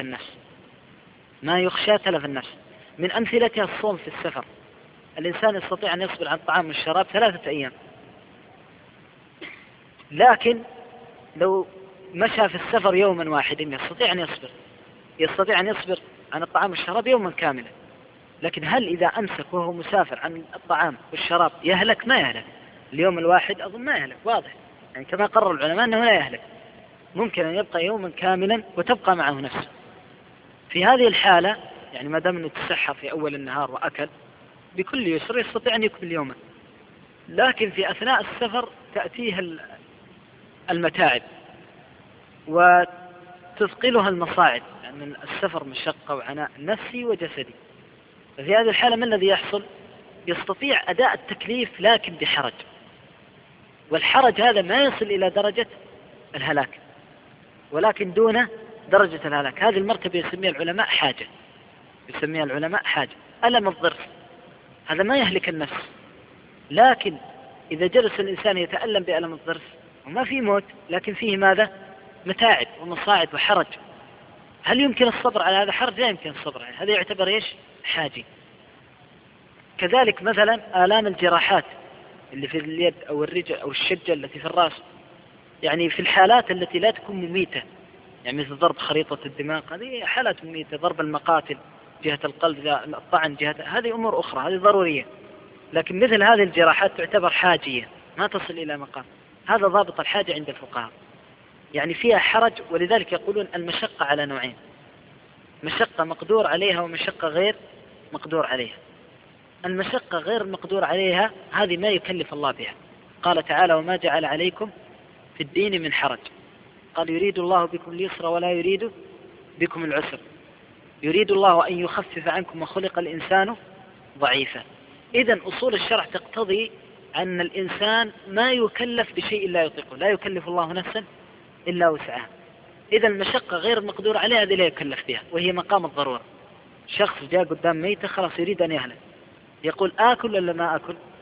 B: النفس. من أمثلتها الصوم في السفر، الإنسان يستطيع أن يصبر عن الطعام والشراب 3 أيام، لكن لو مشى في السفر يوما واحدا يستطيع أن يصبر عن الطعام والشراب يوما كاملا. لكن هل إذا أمسك وهو مسافر عن الطعام والشراب يهلك؟ ما يهلك. اليوم الواحد أظن ما يهلك، واضح، يعني كما قرر العلماء أنه لا يهلك، ممكن أن يبقى يوما كاملا وتبقى معه نفسه. في هذه الحالة يعني ما دام أنه تسحر في أول النهار وأكل بكل يسر يستطيع أن يكمل يوما، لكن في أثناء السفر تأتيه المتاعب وتثقلها المصاعب، لأن السفر مشقة وعناء نفسي وجسدي. ففي هذه الحالة ما الذي يحصل؟ يستطيع أداء التكليف لكن بحرج، والحرج هذا ما يصل إلى درجة الهلاك، ولكن دون درجة الهلاك. هذه المرتبة يسميها العلماء حاجة. ألم الضرس هذا ما يهلك النفس، لكن إذا جلس الإنسان يتألم بألم الضرس وما فيه موت، لكن فيه ماذا؟ متاعب ومصاعب وحرج، هل يمكن الصبر على هذا حرج؟ لا يمكن الصبر عليه، هذا يعتبر إيش؟ حاجة. كذلك مثلا آلام الجراحات اللي في اليد أو الرجل أو الشجة التي في الرأس، يعني في الحالات التي لا تكون مميتة، يعني مثل ضرب خريطة الدماغ، هذه حالات مميتة، ضرب المقاتل جهة القلب، الطعن جهة، هذه أمور أخرى، هذه ضرورية. لكن مثل هذه الجراحات تعتبر حاجية، ما تصل إلى مقام. هذا ضابط الحاجة عند الفقهاء، يعني فيها حرج. ولذلك يقولون المشقة على نوعين: مشقة مقدور عليها ومشقة غير مقدور عليها. المشقة غير المقدور عليها هذه ما يكلف الله بها. قال تعالى وما جعل عليكم في الدين من حرج، قال يريد الله بكم اليسر ولا يريد بكم العسر، يريد الله أن يخفف عنكم وخلق الإنسان ضعيفا. إذن أصول الشرع تقتضي أن الإنسان ما يكلف بشيء لا يطيقه، لا يكلف الله نفسا إلا وسعها. إذا المشقة غير المقدور عليها هذه لا يكلف بها، وهي مقام الضرورة. شخص جاء قدام ميتة خلاص يريد أن يهلك، يقول آكل ولا ما آكل؟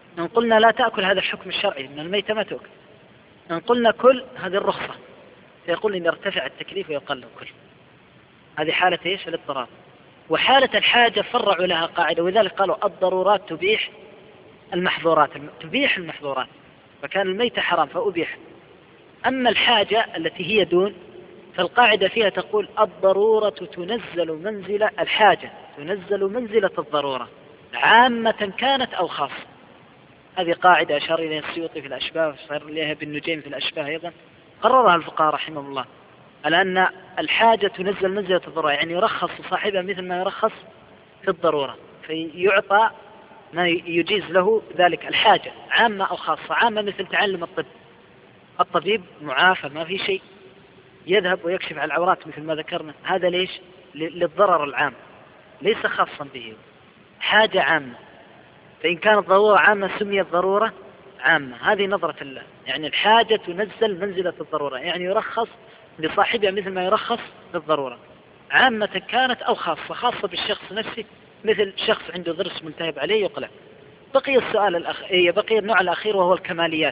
B: إن قلنا لا تأكل هذا الحكم الشرعي من الميتة ما تأكل. إن قلنا كل هذه الرخصة، فيقول إن يرتفع التكليف ويقل كل. هذه حالة إيش؟ الاضطرار. وحالة الحاجة فرعوا لها قاعدة، وذلك قالوا الضرورات تبيح المحظورات، تبيح المحظورات، فكان الميتة حرام فأبيح. أما الحاجة التي هي دون، فالقاعدة فيها تقول الضرورة تنزل منزل الحاجة، تنزل منزلة الضرورة عامة كانت أو خاصة. هذه قاعدة أشار إليها السيوطي في الأشباه، وأشار إليها ابن نجيم في الأشباه أيضا، قررها الفقهاء رحمه الله، على أن الحاجة تنزل منزلة الضرورة، يعني يرخص صاحبها مثل ما يرخص في الضرورة، فيعطى ما يجيز له ذلك الحاجة عامة أو خاصة. عامة مثل تعلم الطب، الطبيب معافى ما في شيء، يذهب ويكشف على العورات مثل ما ذكرنا، هذا ليش؟ للضرر العام، ليس خاصا به، حاجة عامة. فإن كانت ضرورة عامة سميت ضرورة عامة. هذه نظرة الله، يعني الحاجة تنزل منزلة الضرورة، يعني يرخص لصاحبها مثل ما يرخص للضرورة عامة كانت أو خاصة. خاصة بالشخص نفسه، مثل شخص عنده ضرس ملتهب عليه يقلع. بقي السؤال بقي النوع الأخير وهو الكماليات.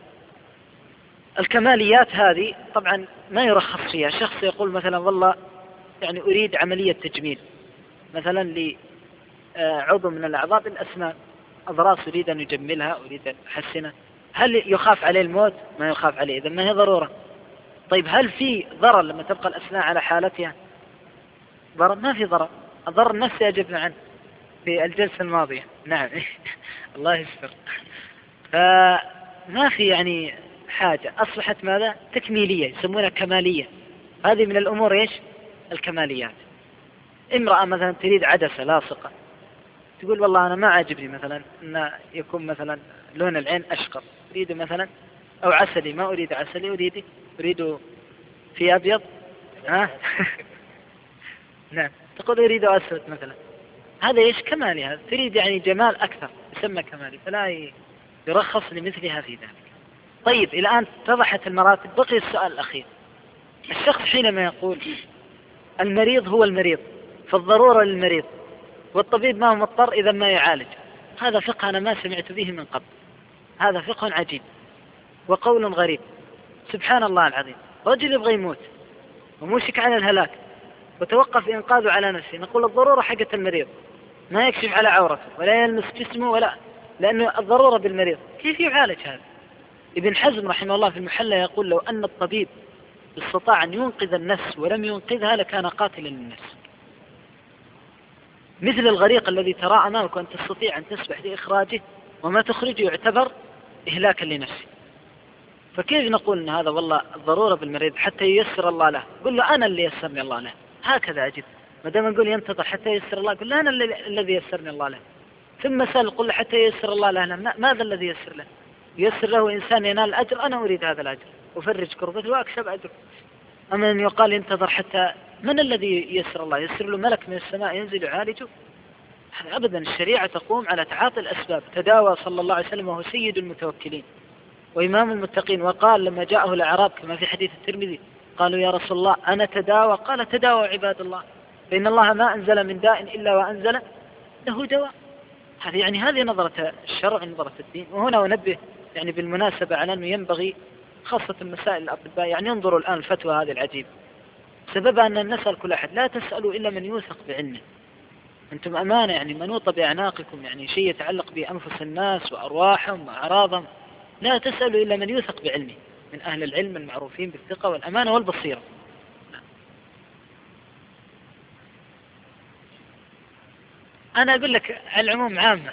B: الكماليات هذه طبعا ما يرخص فيها. شخص يقول مثلا والله يعني أريد عملية تجميل مثلا لعضو من الأعضاء بالأسنان، أضراس أريد أن يجملها، أريد أن أحسنها، هل يخاف عليه الموت؟ ما يخاف عليه، إذا ما هي ضرورة. طيب هل في ضرر لما تبقى الأسنان على حالتها؟ ضرر؟ ما في ضرر. الضرر النفسي أجبنا عنه في الجلسة الماضية. نعم الله يستر. فما في يعني حاجة، أصبحت ماذا؟ تكميلية، يسمونها كمالية. هذه من الأمور إيش؟ الكماليات. امرأة مثلا تريد عدسة لاصقة، تقول والله أنا ما عاجبني مثلا أن يكون مثلا لون العين أشقر، أريد مثلا أو عسلي، ما أريد عسلي، أريد في أبيض نعم، تقول أريد أسود مثلا. هذا إيش؟ كمالي. هذا تريد يعني جمال أكثر، يسمى كمالي، فلا يرخص لمثلها في ذلك. طيب الآن اتضحت المراتب، بقي السؤال الأخير. الشخص حينما يقول المريض هو المريض، فالضرورة للمريض، والطبيب ما هو مضطر إذا ما يعالج، هذا فقه أنا ما سمعت به من قبل. هذا فقه عجيب وقول غريب. سبحان الله العظيم، رجل يبغى يموت وموشك على الهلاك وتوقف إنقاذه على نفسه، نقول الضرورة حقة المريض، ما يكشف على عورته ولا يلمس جسمه ولا، لأنه الضرورة بالمريض. كيف يعالج هذا؟ ابن حزم رحمه الله في المحلى يقول لو أن الطبيب استطاع أن ينقذ النفس ولم ينقذها لكان قاتلا للنفس. مثل الغريق الذي ترى أمامك وأن تستطيع أن تسبح لإخراجه وما تخرجه يعتبر إهلاكا لنفسه. فكيف نقول أن هذا والله الضرورة بالمريض حتى ييسر الله له؟ قل له أنا اللي يسرني الله له. هكذا أجب. ما دام نقول ينتظر حتى ييسر الله، قل له أنا الذي يسرني الله له. ثم سأل قل له حتى ييسر الله له، ماذا الذي ييسر له؟ ييسر له إنسان ينال الأجر، أنا أريد هذا الأجر أفرج كربته وأكسب أجر. أما أن يقال ينتظر حتى، من الذي ييسر الله؟ ييسر له ملك من السماء ينزل يعالجه؟ أبدا. الشريعة تقوم على تعاطي الأسباب. تداوى صلى الله عليه وسلم وهو سيد المتوكلين وإمام المتقين، وقال لما جاءه الأعراب كما في حديث الترمذي قالوا يا رسول الله أنا تداوى، قال تداوى عباد الله فإن الله ما أنزل من داء إلا وأنزل له دواء. هذه نظرة الشرع، نظرة الدين. وهنا أنبه يعني بالمناسبة على أنه ينبغي خاصة مسائل الأطباء يعني ينظروا الآن الفتوى هذه العجيبة، سببها أن نسأل كل أحد، لا تسألوا إلا من يوثق بعلمه. أنتم أمانة يعني منوطة بأعناقكم، يعني شيء يتعلق بأنفس الناس وأرواحهم وأعراضهم، لا تسألوا إلا من يوثق بعلمه من أهل العلم المعروفين بالثقة والأمانة والبصيرة. أنا أقول لك على العموم عامة،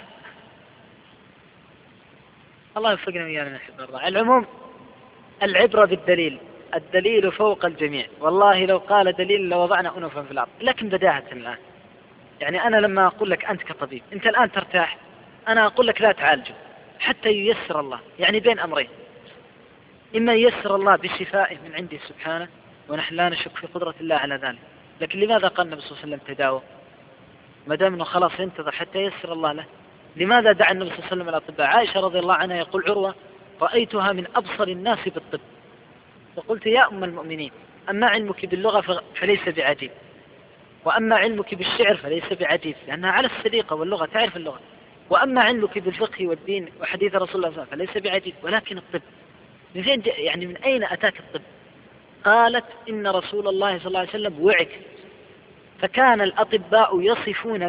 B: الله يوفقنا ويانا نحب الله. على العموم العبرة بالدليل، الدليل فوق الجميع. والله لو قال دليل لوضعنا أنفا في الأرض، لكن بداهة الآن. يعني أنا لما أقول لك أنت كطبيب أنت الآن ترتاح، أنا أقول لك لا تعالجه حتى ييسر الله، يعني بين أمرين، إما ييسر الله بشفائه من عنده سبحانه ونحن لا نشك في قدرة الله على ذلك. لكن لماذا قال النبي صلى الله عليه وسلم تداوى ما دام أنه خلاص ينتظر حتى ييسر الله له؟ لماذا دعا النبي صلى الله عليه وسلم الأطباء؟ عائشة رضي الله عنها يقول عروة رأيتها من أبصر الناس بالطب، فقلت يا أم المؤمنين أما علمك باللغة فليس بعجيب، وأما علمك بالشعر فليس بعجيب، لأنها على السليقة واللغة تعرف اللغة، وأما علمك بالفقه والدين وحديث رسول الله صلى الله عليه وسلم فليس بعجيب، ولكن الطب من فين يعني من أين أتاك الطب؟ قالت إن رسول الله صلى الله عليه وسلم وعك، فكان الأطباء يصفون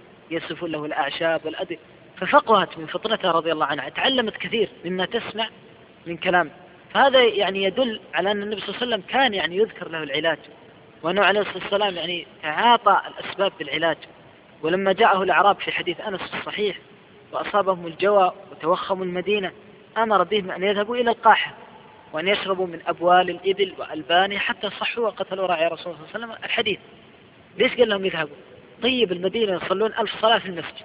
B: له الأعشاب والأدوية، ففقهت من فطرتها رضي الله عنها، تعلمت كثير مما تسمع من كلام. فهذا يعني يدل على أن النبي صلى الله عليه وسلم كان يعني يذكر له العلاج، وأنه عليه الصلاة والسلام يعني تعاطى الأسباب بالعلاج. ولما جاءه الأعراب في حديث أنس الصحيح وأصابهم الجوى وتوخموا المدينة أمر بهم أن يذهبوا إلى القاحة وأن يشربوا من أبوال الإبل وألبانها حتى صحوا وقتلوا راعي رسول الله صلى الله عليه وسلم. الحديث ليش قال لهم يذهبوا؟ طيب المدينة يصلون 1000 صلاة في المسجد،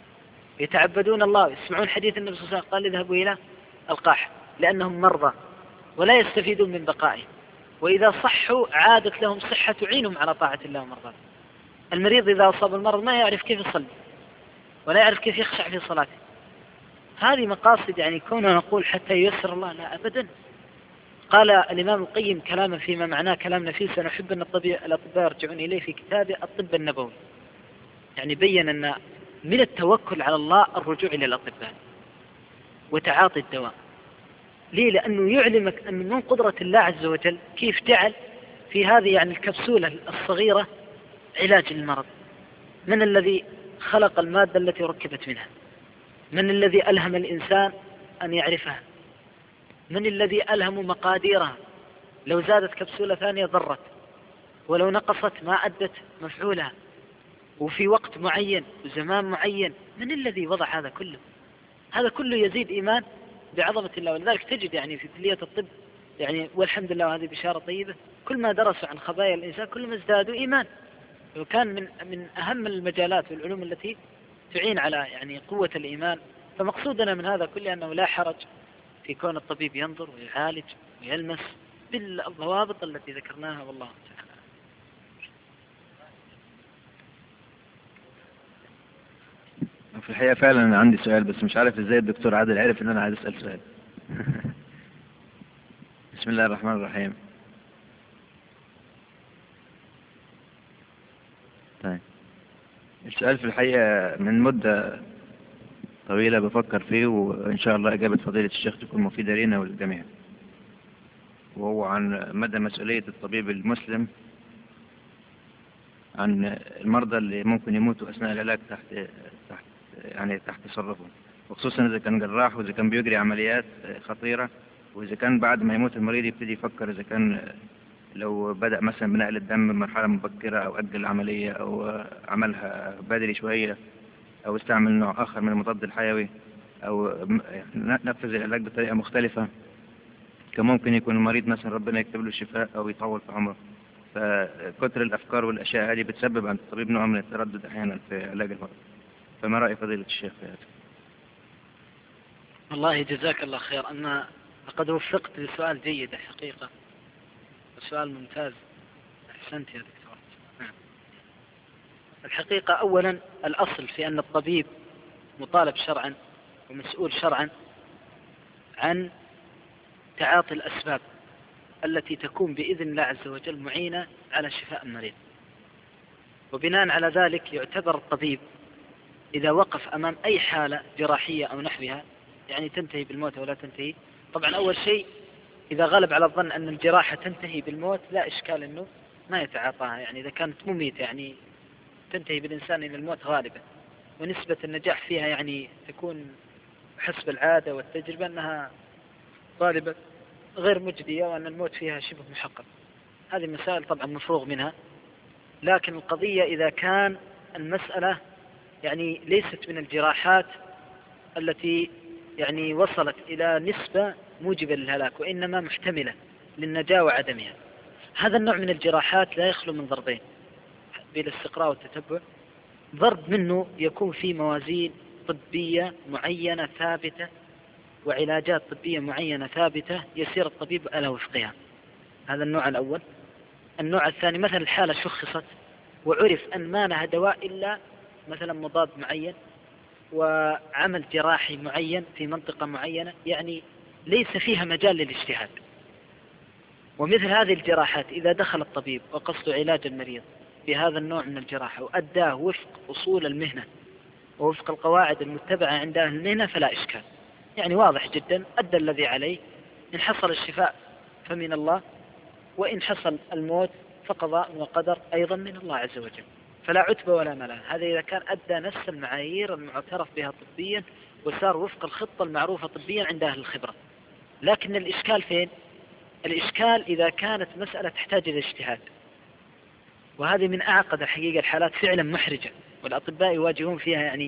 B: يتعبدون الله، يسمعون حديث النبي صلى الله عليه وسلم قال يذهبوا إلى القاحة لأنهم مرضى ولا يستفيدون من بقائهم، وإذا صحوا عادت لهم صحة تعينهم على طاعة الله ومرضاته. المريض إذا أصاب المرض ما يعرف كيف يصلي ولا يعرف كيف يخشع في صلاته. هذه مقاصد يعني كوننا نقول حتى ييسر الله، لا أبدا. قال الإمام القيم كلاما فيما معناه كلام نفيس، أنا أحب أن الأطباء يرجعون إليه في كتابه الطب النبوي، يعني بين أن من التوكل على الله الرجوع إلى الأطباء وتعاطي الدواء. ليه؟ لأنه يعلمك أن من قدرة الله عز وجل كيف جعل في هذه يعني الكبسولة الصغيرة علاج للمرض. من الذي خلق المادة التي ركبت منها؟ من الذي ألهم الإنسان أن يعرفها؟ من الذي ألهم مقاديرها؟ لو زادت كبسولة ثانية ضرت، ولو نقصت ما أدت مفعولها، وفي وقت معين وزمان معين. من الذي وضع هذا كله؟ هذا كله يزيد إيمان بعظمة الله. ولذلك تجد يعني في كلية الطب يعني والحمد لله، وهذه بشارة طيبة، كل ما درسوا عن خبايا الإنسان كل ما ازدادوا إيمان. وكان من أهم المجالات والعلوم التي تعين على يعني قوة الإيمان. فمقصودنا من هذا كله أنه لا حرج في كون الطبيب ينظر ويعالج ويلمس بالضوابط التي ذكرناها، والله تعالى.
I: في الحقيقة فعلا أنا عندي سؤال، بس مش عارف إزاي الدكتور عادل عرف إن أنا عايز أسأل سؤال. بسم الله الرحمن الرحيم. طيب، السؤال في الحقيقة من مدة طويلة بفكر فيه، وإن شاء الله إجابة فضيلة الشيخ تكون مفيدة لنا وللجميع، وهو عن مدى مسؤولية الطبيب المسلم عن المرضى اللي ممكن يموتوا أثناء العلاج تحت تصرفه، وخصوصا إذا كان جراح وإذا كان بيجري عمليات خطيرة، وإذا كان بعد ما يموت المريض يبتدي يفكر إذا كان لو بدأ مثلا بنقل الدم بمرحلة مبكرة أو أجل العملية أو عملها بدري شوية أو استعمل نوع آخر من المضاد الحيوي أو نفذ العلاج بطريقة مختلفة، كان ممكن يكون المريض مثلا ربنا يكتب له الشفاء أو يطول في عمره. فكتر الأفكار والأشياء هذه بتسبب عند الطبيب نوع من التردد أحيانا في علاج المرض. فما رأي فضيلة الشيخ في هذا؟
B: والله جزاك الله خير، أنا لقد وفقت لسؤال جيد الحقيقة، سؤال ممتاز، أحسنت يا دكتور. الحقيقة أولا الأصل في أن الطبيب مطالب شرعا ومسؤول شرعا عن تعاطي الأسباب التي تكون بإذن الله عز وجل معينة على شفاء المريض. وبناء على ذلك يعتبر الطبيب إذا وقف أمام أي حالة جراحية أو نحوها يعني تنتهي بالموت ولا تنتهي، طبعا أول شيء إذا غلب على الظن أن الجراحة تنتهي بالموت لا إشكال أنه ما يتعاطاها، يعني إذا كانت مميتة يعني تنتهي بالإنسان إلى الموت غالبا، ونسبة النجاح فيها يعني تكون حسب العادة والتجربة أنها غالبا غير مجدية، وأن الموت فيها شبه محقق. هذه مسائل طبعا مفروغ منها، لكن القضية إذا كان المسألة يعني ليست من الجراحات التي يعني وصلت إلى نسبة موجبة للهلاك، وإنما محتملة للنجاة وعدمها، هذا النوع من الجراحات لا يخلو من ضربين بالاستقراء والتتبع. ضرب منه يكون في موازين طبية معينة ثابتة وعلاجات طبية معينة ثابتة يسير الطبيب على وفقها، هذا النوع الأول. النوع الثاني مثلا الحالة شخصت وعرف أن ما لها دواء إلا مثلا مضاد معين وعمل جراحي معين في منطقة معينة، يعني ليس فيها مجال للاجتهاد. ومثل هذه الجراحات إذا دخل الطبيب وقصد علاج المريض بهذا النوع من الجراحة وأداه وفق أصول المهنة ووفق القواعد المتبعة عند أهل المهنة فلا إشكال. يعني واضح جدا، أدى الذي عليه، إن حصل الشفاء فمن الله، وإن حصل الموت فقضاء وقدر أيضا من الله عز وجل، فلا عتب ولا ملام. هذا إذا كان أدى نفس المعايير المعترف بها طبيا وصار وفق الخطة المعروفة طبيا عند أهل الخبرة. لكن الإشكال فين؟ الإشكال إذا كانت مسألة تحتاج إلى اجتهاد، وهذه من أعقد الحقيقة الحالات، فعلا محرجة، والأطباء يواجهون فيها يعني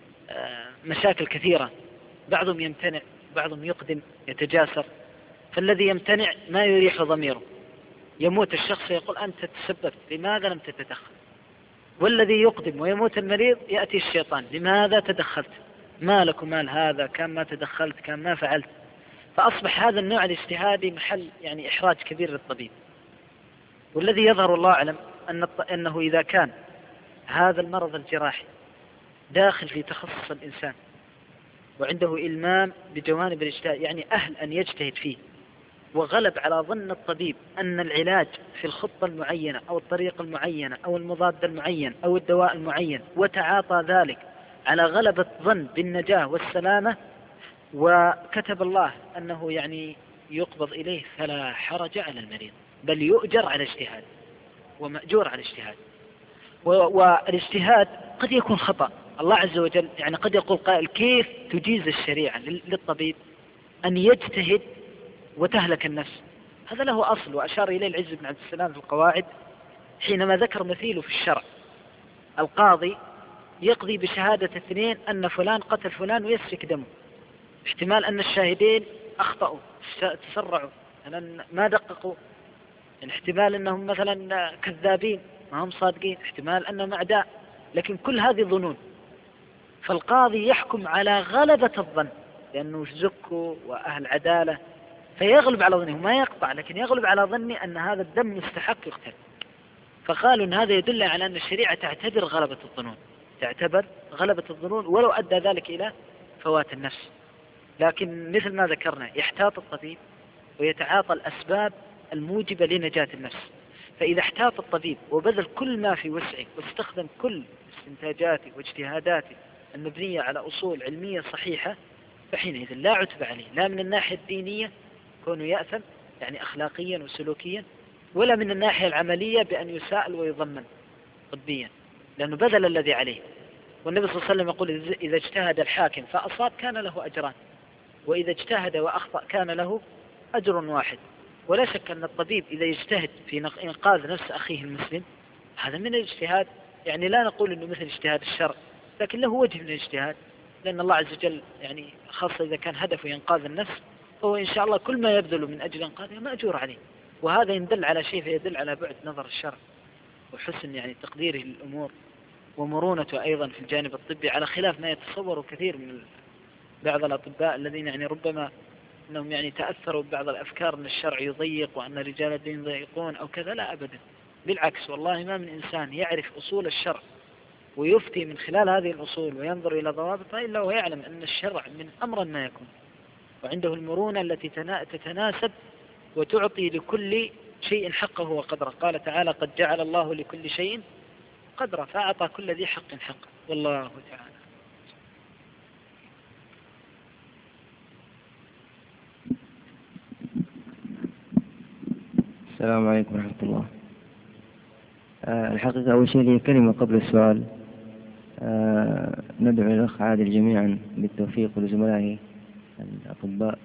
B: مشاكل كثيرة. بعضهم يمتنع، بعضهم يقدم، يتجاسر. فالذي يمتنع ما يريح ضميره، يموت الشخص يقول أنت تسببت، لماذا لم تتدخل؟ والذي يقدم ويموت المريض يأتي الشيطان، لماذا تدخلت؟ مالك ومال هذا، كان ما تدخلت، كان ما فعلت. فأصبح هذا النوع الاجتهادي محل يعني إحراج كبير للطبيب. والذي يظهر الله أعلم أنه إذا كان هذا المرض الجراحي داخل في تخصص الإنسان وعنده إلمام بجوانب الاجتهاد، يعني أهل أن يجتهد فيه، وغلب على ظن الطبيب أن العلاج في الخطة المعينة أو الطريقة المعينة أو المضاد المعين أو الدواء المعين، وتعاطى ذلك على غلبة ظن بالنجاة والسلامة، وكتب الله أنه يعني يقبض إليه، فلا حرج على المريض، بل يؤجر على اجتهاد ومأجور على اجتهاد. والاجتهاد قد يكون خطأ. الله عز وجل يعني قد يقول قائل كيف تجيز الشريعة للطبيب أن يجتهد وتهلك النفس؟ هذا له أصل، وأشار إليه العز بن عبد السلام في القواعد حينما ذكر مثيله في الشرع. القاضي يقضي بشهادة اثنين أن فلان قتل فلان ويسفك دمه، احتمال أن الشاهدين أخطأوا، تسرعوا، ما دققوا، احتمال أنهم مثلا كذابين ما هم صادقين، احتمال أنهم أعداء، لكن كل هذه ظنون. فالقاضي يحكم على غلبة الظن، لأنه زكوا وأهل عدالة، فيغلب على ظنه، ما يقطع، لكن يغلب على ظني أن هذا الدم مستحق يقتل. فقالوا أن هذا يدل على أن الشريعة تعتبر غلبة الظنون، تعتبر غلبة الظنون ولو أدى ذلك إلى فوات النفس. لكن مثل ما ذكرنا يحتاط الطبيب ويتعاطى الأسباب الموجبة لنجاة النفس. فإذا احتاط الطبيب وبذل كل ما في وسعه واستخدم كل استنتاجاته واجتهاداته المبنية على أصول علمية صحيحة، فحينئذ لا عتب عليه، لا من الناحية الدينية كونه يأثم يعني أخلاقيا وسلوكيا، ولا من الناحية العملية بأن يساءل ويضمن طبيا، لأنه بذل الذي عليه. والنبي صلى الله عليه وسلم يقول إذا اجتهد الحاكم فأصاب كان له أجران، وإذا اجتهد وأخطأ كان له أجر واحد. ولا شك أن الطبيب إذا يجتهد في إنقاذ نفس أخيه المسلم هذا من الاجتهاد، يعني لا نقول أنه مثل اجتهاد الشرع، لكن له وجه من الاجتهاد، لأن الله عز وجل يعني خاصة إذا كان هدفه ينقاذ النفس، فهو إن شاء الله كل ما يبذل من أجل إنقاذها مأجور عليه. وهذا يدل على شيء، فيدل على بعد نظر الشرع وحسن يعني تقديره للأمور ومرونته أيضا في الجانب الطبي، على خلاف ما يتصور كثير من بعض الأطباء الذين يعني ربما أنهم يعني تأثروا ببعض الأفكار أن الشرع يضيق وأن رجال الدين يضيقون أو كذا. لا أبدا، بالعكس، والله ما من إنسان يعرف أصول الشرع ويفتي من خلال هذه الأصول وينظر إلى ضوابطها إلا ويعلم أن الشرع من أمر ما يكون، وعنده المرونة التي تتناسب وتعطي لكل شيء حقه وقدره. قال تعالى قد جعل الله لكل شيء قدره، فأعطى كل ذي حق حقه، والله تعالى.
C: السلام عليكم ورحمة الله. الحقيقة أول شيء لي كلمة قبل السؤال. ندعو الأخ عادل جميعا بالتوفيق ولزملائه الأطباء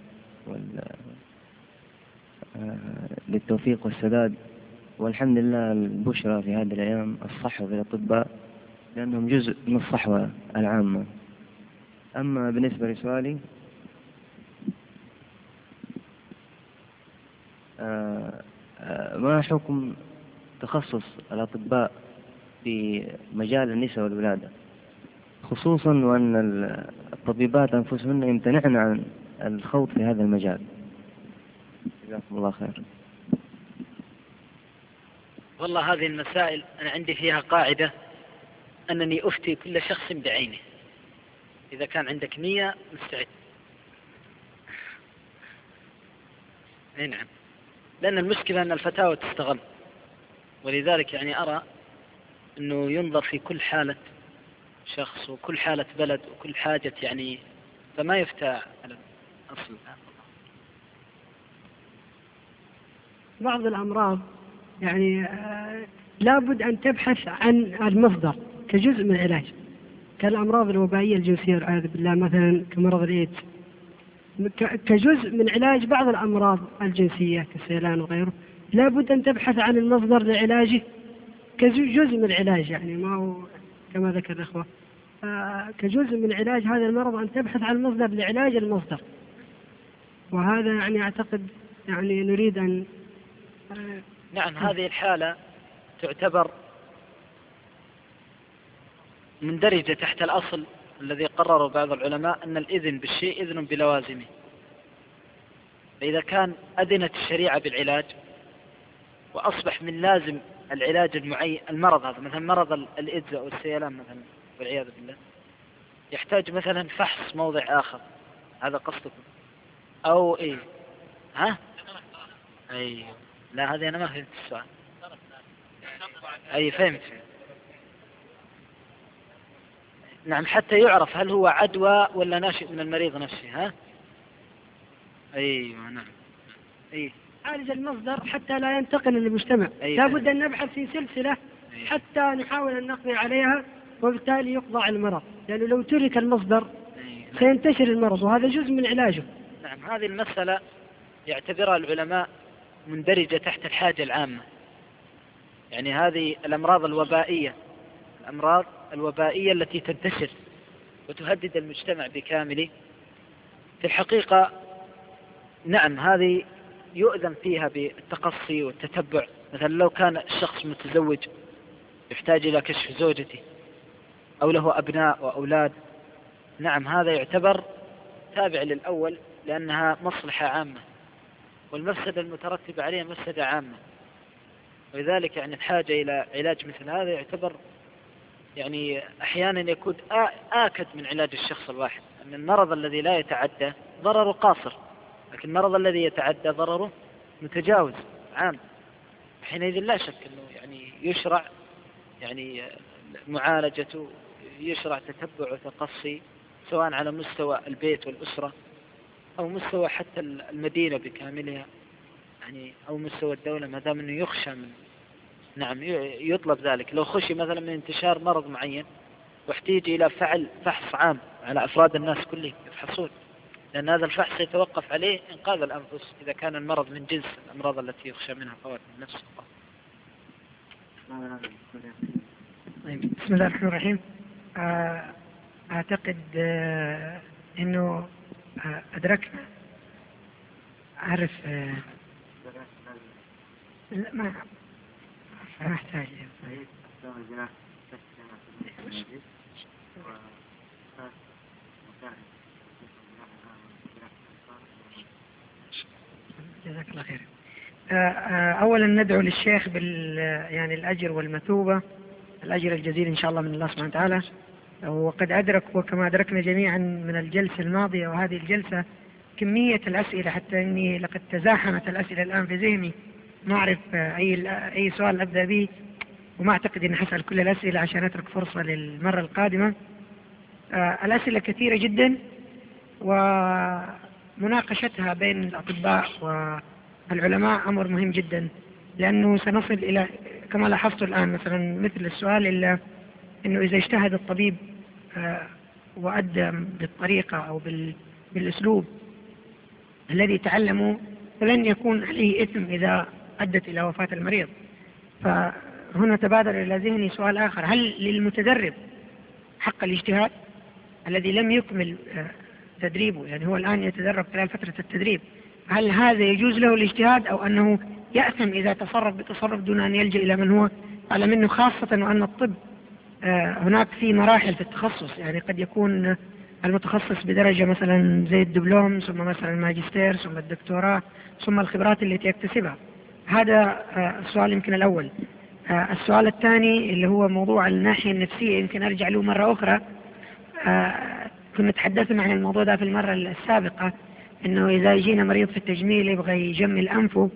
C: للتوفيق والسداد، والحمد لله البشرى في هذه الأيام الصحوة في الأطباء، لأنهم جزء من الصحوة العامة. أما بالنسبة لسؤالي، ما حكم تخصص الأطباء في مجال النساء والولادة، خصوصا وأن الطبيبات أنفسهن يمتنعن عن الخوض في هذا المجال؟ جزاكم الله خير.
B: والله هذه المسائل أنا عندي فيها قاعدة أنني أفتي كل شخص بعينه، إذا كان عندك نية مستعد. نعم، لأن المشكلة أن الفتاوى تستغل، ولذلك يعني أرى أنه ينظر في كل حالة شخص وكل حالة بلد وكل حاجة يعني، فما يفتى على الأصل.
J: بعض الأمراض يعني لابد أن تبحث عن المصدر كجزء من العلاج، كالأمراض الوبائية الجنسية والعياذ بالله مثلا كمرض الإيدز، كجزء من علاج بعض الأمراض الجنسية كالسيلان وغيره، لابد أن تبحث عن المصدر لعلاجه كجزء من العلاج، يعني ما هو كما ذكر الأخوة كجزء من علاج هذا المرض أن تبحث عن المصدر لعلاج المصدر. وهذا يعني أعتقد يعني نريد أن
B: نعم هذه الحالة تعتبر مندرجة تحت الأصل الذي قرره بعض العلماء أن الإذن بالشيء إذن بلوازمه. فإذا كان أذنت الشريعة بالعلاج وأصبح من لازم العلاج المعين المرض هذا، مثلا مرض الإيدز أو السيلان مثلا والعياذ بالله، يحتاج مثلا فحص موضع آخر، هذا قصدكم أو إيه؟ ها؟ أي لا هذه أنا ما فهمت السؤال. أي فهمت. نعم حتى يعرف هل هو عدوى ولا ناشئ من المريض نفسه. ها؟ أيوة نعم. أي
J: عالج المصدر حتى لا ينتقل للمجتمع. لابد أن نبحث في سلسلة حتى نحاول أن نقضي عليها وبالتالي يقضى على المرض، لأنه لو ترك المصدر سينتشر المرض وهذا جزء من علاجه.
B: نعم هذه المسألة يعتبرها العلماء مندرجة تحت الحاجة العامة، يعني هذه الأمراض الوبائية، الأمراض الوبائية التي تنتشر وتهدد المجتمع بكامله، في الحقيقة نعم هذه يؤذن فيها بالتقصي والتتبع. مثلا لو كان الشخص متزوج يحتاج إلى كشف زوجته أو له أبناء وأولاد، نعم هذا يعتبر تابع للأول لأنها مصلحة عامة، والمفسدة المترتبة عليها مفسدة عامة، ولذلك يعني الحاجة إلى علاج مثل هذا يعتبر يعني أحيانا يكون آكد من علاج الشخص الواحد. أن المرض الذي لا يتعدى ضرره قاصر، لكن المرض الذي يتعدى ضرره متجاوز عام. حينئذ لا شك أنه يعني يشرع يعني معالجته، يشرع تتبع وتقصي سواء على مستوى البيت والأسرة أو مستوى حتى المدينة بكاملها، يعني أو مستوى الدولة، ما دام أنه يخشى من نعم يطلب ذلك. لو خشي مثلا من انتشار مرض معين واحتاج إلى فعل فحص عام على أفراد الناس كلهم يفحصون، لأن هذا الفحص يتوقف عليه إنقاذ الأنفس إذا كان المرض من جنس الأمراض التي يخشى منها فوات النفس.
J: بسم الله الرحمن الرحيم. أعتقد أنه أدركنا أعرف لا ما أحتاج جزاك الله خير. أولا ندعو للشيخ يعني الأجر والمثوبة، الأجر الجزيل إن شاء الله من الله سبحانه وتعالى. وقد أدرك وكما أدركنا جميعا من الجلسة الماضية وهذه الجلسة كمية الأسئلة، حتى أني لقد تزاحمت الأسئلة الآن في ذهني، ما أعرف أي سؤال أبدأ به، وما أعتقد أني حسأل كل الأسئلة عشان أترك فرصة للمرة القادمة. الأسئلة كثيرة جدا ومناقشتها بين الأطباء والعلماء أمر مهم جدا، لأنه سنصل إلى كما لاحظت الآن مثلا مثل السؤال إلا أنه إذا اجتهد الطبيب وأدى بالطريقة أو بالأسلوب الذي تعلمه فلن يكون عليه إثم إذا أدت إلى وفاة المريض. فهنا تبادر إلى ذهني سؤال آخر: هل للمتدرب حق الاجتهاد الذي لم يكمل تدريبه؟ يعني هو الآن يتدرب خلال فترة التدريب، هل هذا يجوز له الاجتهاد أو أنه يأثم إذا تصرف بتصرف دون أن يلجأ إلى من هو أعلى منه، خاصة وأن الطب هناك في مراحل في التخصص، يعني قد يكون المتخصص بدرجة مثلا زي الدبلوم ثم مثلا الماجستير ثم الدكتوراه ثم الخبرات التي يكتسبها. هذا السؤال يمكن الأول. السؤال الثاني اللي هو موضوع الناحية النفسية يمكن أرجع له مرة أخرى. كنا تحدثنا عن الموضوع ده في المرة السابقة، إنه إذا يجينا مريض في التجميل يبغى يجمل أنفه،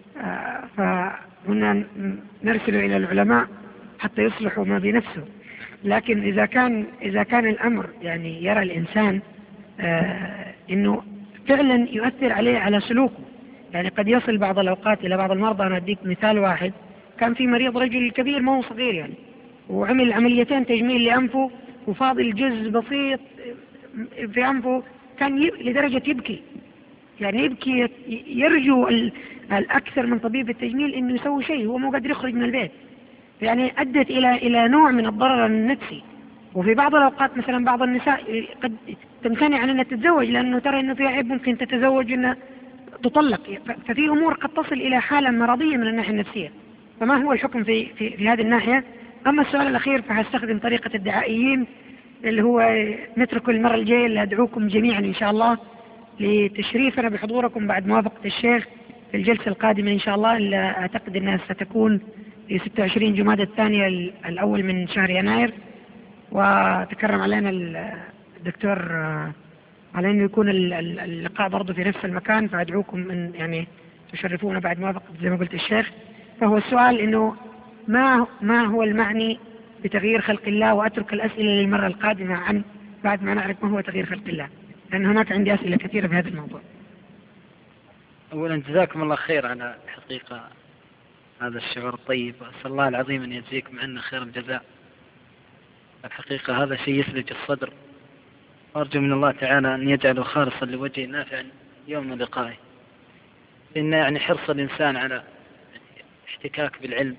J: فهنا نرسل إلى العلماء حتى يصلحوا ما بنفسه. لكن إذا كان الأمر يعني يرى الإنسان إنه فعلا يؤثر عليه على سلوكه، يعني قد يصل بعض الأوقات إلى بعض المرضى. أنا أديك مثال واحد، كان في مريض رجل كبير ما هو صغير يعني، وعمل عمليتين تجميل لأنفه وفاضل جزء بسيط في أنفه، كان لدرجة يبكي، يعني يبكي يرجو الأكثر من طبيب التجميل إنه يسوي شيء، هو مو قادر يخرج من البيت، يعني أدت إلى نوع من الضرر النفسي. وفي بعض الأوقات مثلا بعض النساء قد تمتنع عن أنها تتزوج لأنه ترى أنه في عيب ممكن تتزوج أنها تطلق، ففي أمور قد تصل إلى حالة مرضية من الناحية النفسية. فما هو الحكم في هذه الناحية؟ أما السؤال الأخير فهستخدم طريقة الدعائيين اللي هو نترك المرة الجاية اللي أدعوكم جميعا إن شاء الله لتشريفنا بحضوركم بعد موافقة الشيخ في الجلسة القادمة إن شاء الله، اللي أعتقد أنها ستكون في 26 جمادى الثانية الأول من شهر يناير. وتكرم علينا الدكتور على أنه يكون اللقاء برضه في نفس المكان، فأدعوكم أن يعني تشرفونا بعد موافقة زي ما قلت الشيخ. فهو السؤال أنه ما هو المعني بتغيير خلق الله، وأترك الأسئلة للمرة القادمة عن بعد ما نعرف ما هو تغيير خلق الله، لأن هناك عندي أسئلة كثيرة في هذا الموضوع.
B: أولا جزاكم الله خير على حقيقة هذا الشعور الطيب، وأسأل الله العظيم أن يجزيكم عنا خير الجزاء. الحقيقة هذا شيء يثلج الصدر، وأرجو من الله تعالى أن يجعله خالصا لوجهه نافعا يوم لقائه. إن يعني حرص الإنسان على احتكاك بالعلم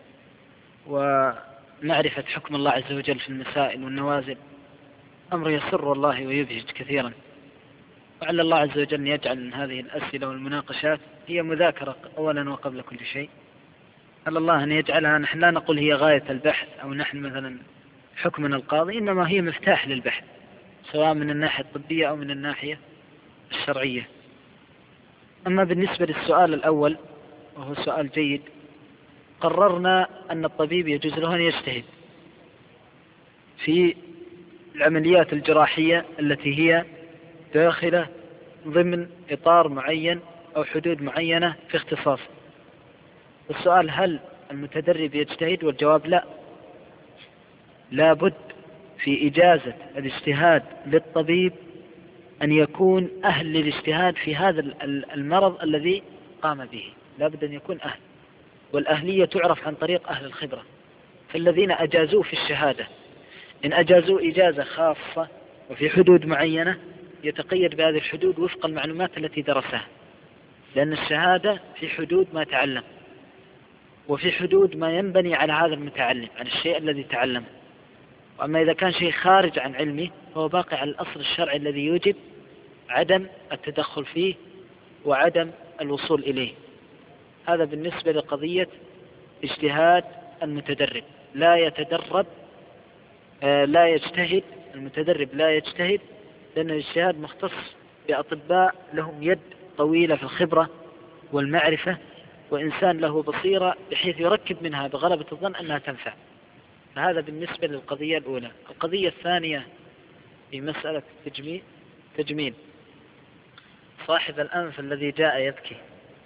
B: ومعرفة حكم الله عز وجل في المسائل والنوازل أمر يسر والله ويبهج كثيرا، وعلى الله عز وجل أن يجعل من هذه الأسئلة والمناقشات هي مذاكرة أولا وقبل كل شيء. على الله أن يجعلها، نحن لا نقول هي غاية البحث أو نحن مثلا حكمنا القاضي، إنما هي مفتاح للبحث سواء من الناحية الطبية أو من الناحية الشرعية. أما بالنسبة للسؤال الأول وهو سؤال جيد، قررنا أن الطبيب يجوز له أن يجتهد في العمليات الجراحية التي هي داخلة ضمن إطار معين أو حدود معينة في اختصاصه. السؤال هل المتدرب يجتهد؟ والجواب لا، لابد في إجازة الاجتهاد للطبيب أن يكون أهل للاجتهاد في هذا المرض الذي قام به، لابد أن يكون أهل، والأهلية تعرف عن طريق أهل الخبرة. فالذين أجازوه في الشهادة إن أجازوا إجازة خاصة وفي حدود معينة يتقيد بهذه الحدود وفق المعلومات التي درسها، لأن الشهادة في حدود ما تعلم وفي حدود ما ينبني على هذا المتعلم عن الشيء الذي تعلمه. وأما إذا كان شيء خارج عن علمه فهو باقي على الأصل الشرعي الذي يوجب عدم التدخل فيه وعدم الوصول إليه. هذا بالنسبة لقضية اجتهاد المتدرب. لا يتدرب لا يجتهد المتدرب، لا يجتهد، لأن الاجتهاد مختص بأطباء لهم يد طويلة في الخبرة والمعرفة، وإنسان له بصيرة بحيث يركب منها بغلبة الظن أنها تنفع. فهذا بالنسبة للقضية الأولى. القضية الثانية في مسألة تجميل صاحب الأنف الذي جاء يبكي،